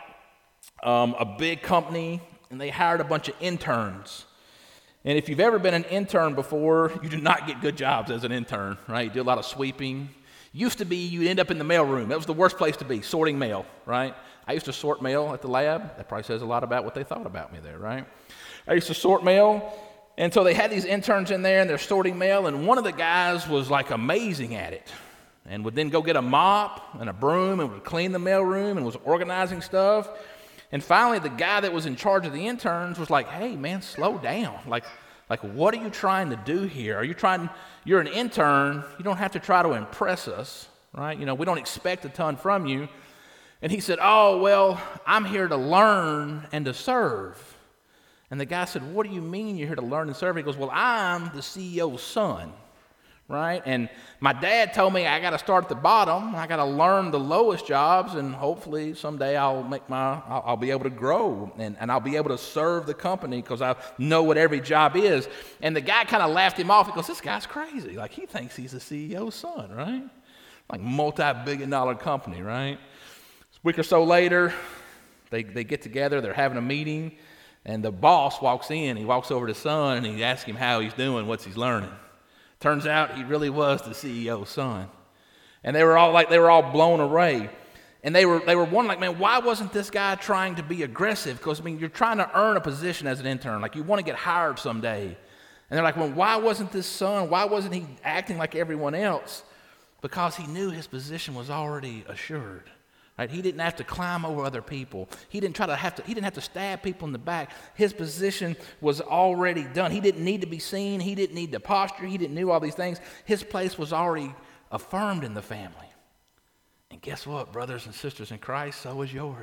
[SPEAKER 1] a big company, and they hired a bunch of interns. And if you've ever been an intern before, you do not get good jobs as an intern, right? You do a lot of sweeping. Used to be you'd end up in the mailroom. That was the worst place to be, sorting mail, right? I used to sort mail at the lab. That probably says a lot about what they thought about me there, right? I used to sort mail. And so they had these interns in there, and they're sorting mail, and one of the guys was like amazing at it, and would then go get a mop and a broom and would clean the mailroom and was organizing stuff. And finally, the guy that was in charge of the interns was like, hey, man, slow down. Like, what are you trying to do here? You're an intern. You don't have to try to impress us, right? You know, we don't expect a ton from you. And he said, oh, well, I'm here to learn and to serve. And the guy said, what do you mean you're here to learn and serve? He goes, well, I'm the CEO's son, right? And my dad told me I got to start at the bottom. I got to learn the lowest jobs, and hopefully someday I'll be able to grow, and I'll be able to serve the company because I know what every job is. And the guy kind of laughed him off. He goes, this guy's crazy. Like, he thinks he's the CEO's son, right? Like multi-billion-dollar company, right? A week or so later, they get together. They're having a meeting. And the boss walks in, he walks over to his son, and he asks him how he's doing, what's he's learning. Turns out he really was the CEO's son. And they were all blown away. And they were wondering, like, man, why wasn't this guy trying to be aggressive? Because, I mean, you're trying to earn a position as an intern. Like, you want to get hired someday. And they're like, well, why wasn't this son, why wasn't he acting like everyone else? Because he knew his position was already assured. Right? He didn't have to climb over other people. He didn't have to stab people in the back. His position was already done. He didn't need to be seen. He didn't need the posture. He didn't know all these things. His place was already affirmed in the family. And guess what, brothers and sisters in Christ? So is yours.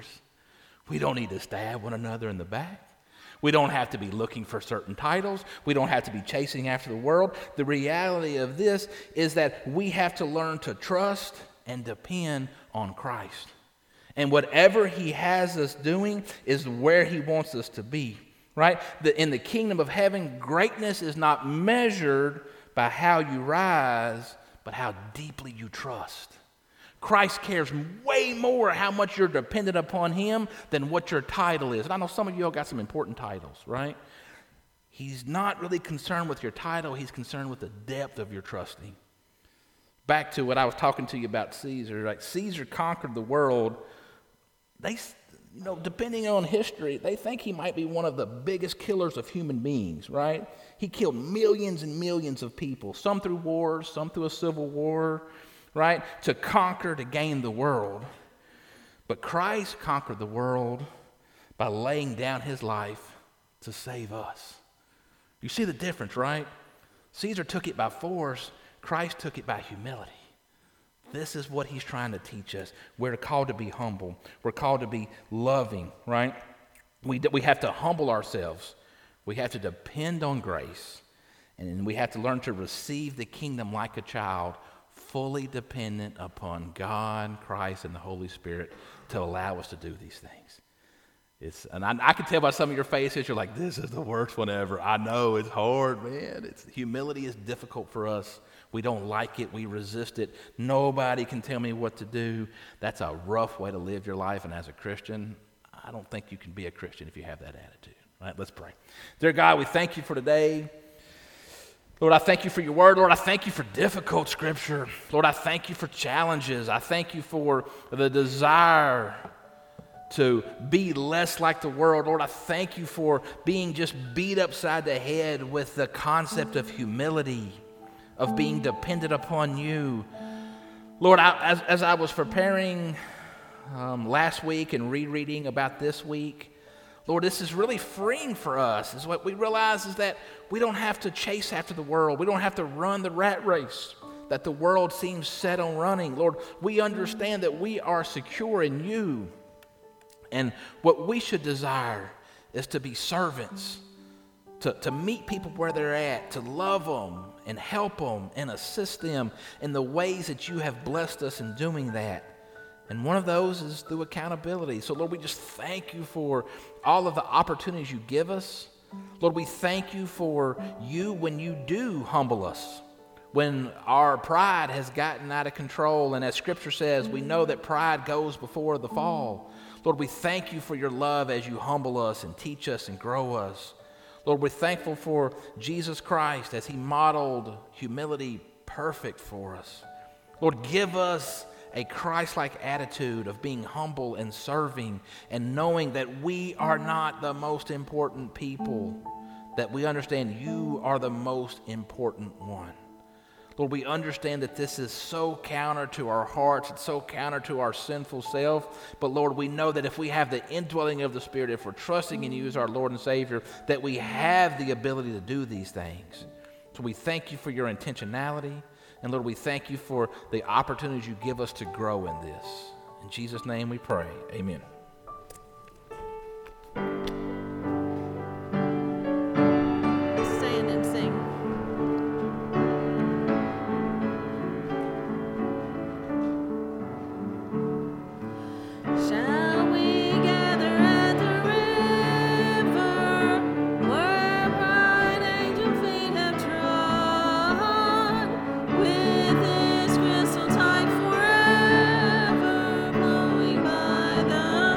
[SPEAKER 1] We don't need to stab one another in the back. We don't have to be looking for certain titles. We don't have to be chasing after the world. The reality of this is that we have to learn to trust and depend on Christ. And whatever he has us doing is where he wants us to be, right? In the kingdom of heaven, greatness is not measured by how you rise, but how deeply you trust. Christ cares way more how much you're dependent upon him than what your title is. And I know some of you all got some important titles, right? He's not really concerned with your title. He's concerned with the depth of your trusting. Back to what I was talking to you about Caesar. Like Caesar conquered the world. They, depending on history, they think he might be one of the biggest killers of human beings, right? He killed millions and millions of people, some through wars, some through a civil war, right? To conquer, to gain the world. But Christ conquered the world by laying down his life to save us. You see the difference, right? Caesar took it by force. Christ took it by humility. This is what he's trying to teach us. We're called to be humble. We're called to be loving, right? We have to humble ourselves. We have to depend on grace. And we have to learn to receive the kingdom like a child, fully dependent upon God, Christ, and the Holy Spirit to allow us to do these things. And I can tell by some of your faces, you're like, this is the worst one ever. I know, it's hard, man. Humility is difficult for us. We don't like it. We resist it. Nobody can tell me what to do. That's a rough way to live your life. And as a Christian, I don't think you can be a Christian if you have that attitude. All right, let's pray. Dear God, we thank you for today. Lord, I thank you for your word. Lord, I thank you for difficult scripture. Lord, I thank you for challenges. I thank you for the desire to be less like the world. Lord, I thank you for being just beat upside the head with the concept of humility, of being dependent upon you. Lord, as I was preparing last week and rereading about this week, Lord, this is really freeing for us. Is what we realize is that we don't have to chase after the world. We don't have to run the rat race that the world seems set on running. Lord, we understand that we are secure in you. And what we should desire is to be servants, to meet people where they're at, to love them and help them and assist them in the ways that you have blessed us in doing that. And one of those is through accountability. So, Lord, we just thank you for all of the opportunities you give us. Lord, we thank you for you when you do humble us, when our pride has gotten out of control. And as Scripture says, we know that pride goes before the fall. Lord, we thank you for your love as you humble us and teach us and grow us. Lord, we're thankful for Jesus Christ as he modeled humility perfect for us. Lord, give us a Christ-like attitude of being humble and serving and knowing that we are not the most important people, that we understand you are the most important one. Lord, we understand that this is so counter to our hearts, it's so counter to our sinful self, but Lord, we know that if we have the indwelling of the Spirit, if we're trusting in you as our Lord and Savior, that we have the ability to do these things. So we thank you for your intentionality, and Lord, we thank you for the opportunities you give us to grow in this. In Jesus' name we pray, amen.
[SPEAKER 2] Stand and sing. Shall we gather at the river where bright angel feet have trod, with this crystal tide forever flowing by the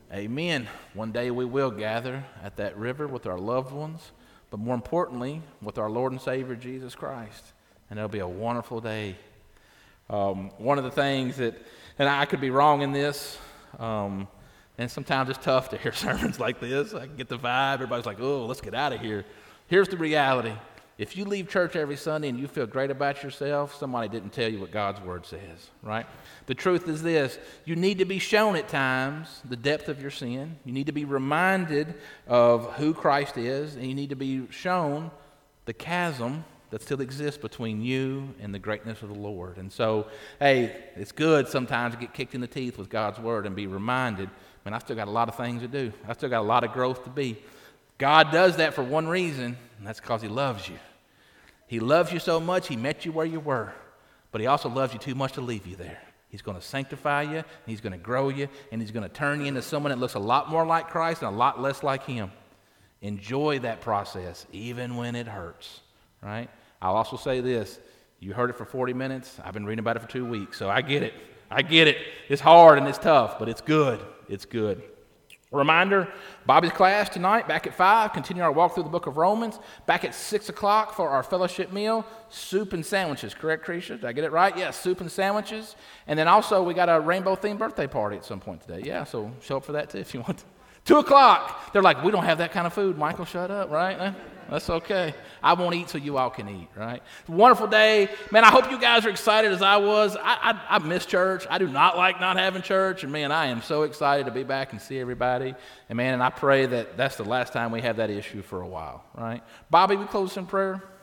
[SPEAKER 1] Amen. One day we will gather at that river with our loved ones, but more importantly, with our Lord and Savior Jesus Christ. And it'll be a wonderful day. One of the things that, and I could be wrong in this, and sometimes it's tough to hear sermons like this. I can get the vibe. Everybody's like, oh, let's get out of here. Here's the reality. If you leave church every Sunday and you feel great about yourself, somebody didn't tell you what God's Word says, right? The truth is this. You need to be shown at times the depth of your sin. You need to be reminded of who Christ is, and you need to be shown the chasm that still exists between you and the greatness of the Lord. And so, hey, it's good sometimes to get kicked in the teeth with God's Word and be reminded, man, I still got a lot of things to do. I still got a lot of growth to be. God does that for one reason, and that's because He loves you. He loves you so much, He met you where you were, but He also loves you too much to leave you there. He's going to sanctify you, and He's going to grow you, and He's going to turn you into someone that looks a lot more like Christ and a lot less like Him. Enjoy that process, even when it hurts, right? I'll also say this. You heard it for 40 minutes. I've been reading about it for 2 weeks, so I get it. I get it. It's hard and it's tough, but it's good. It's good. Reminder, Bobby's class tonight, back at 5, continue our walk through the book of Romans. Back at 6 o'clock for our fellowship meal, soup and sandwiches. Correct, Creisha? Did I get it right? Yeah, soup and sandwiches. And then also we got a rainbow-themed birthday party at some point today. Yeah, so show up for that too if you want to. 2 o'clock. They're like, we don't have that kind of food. Michael, shut up, right? That's okay. I won't eat so you all can eat, right? Wonderful day. Man, I hope you guys are excited as I was. I miss church. I do not like not having church. And, man, I am so excited to be back and see everybody. And, man, and I pray that that's the last time we have that issue for a while, right? Bobby, we close in prayer.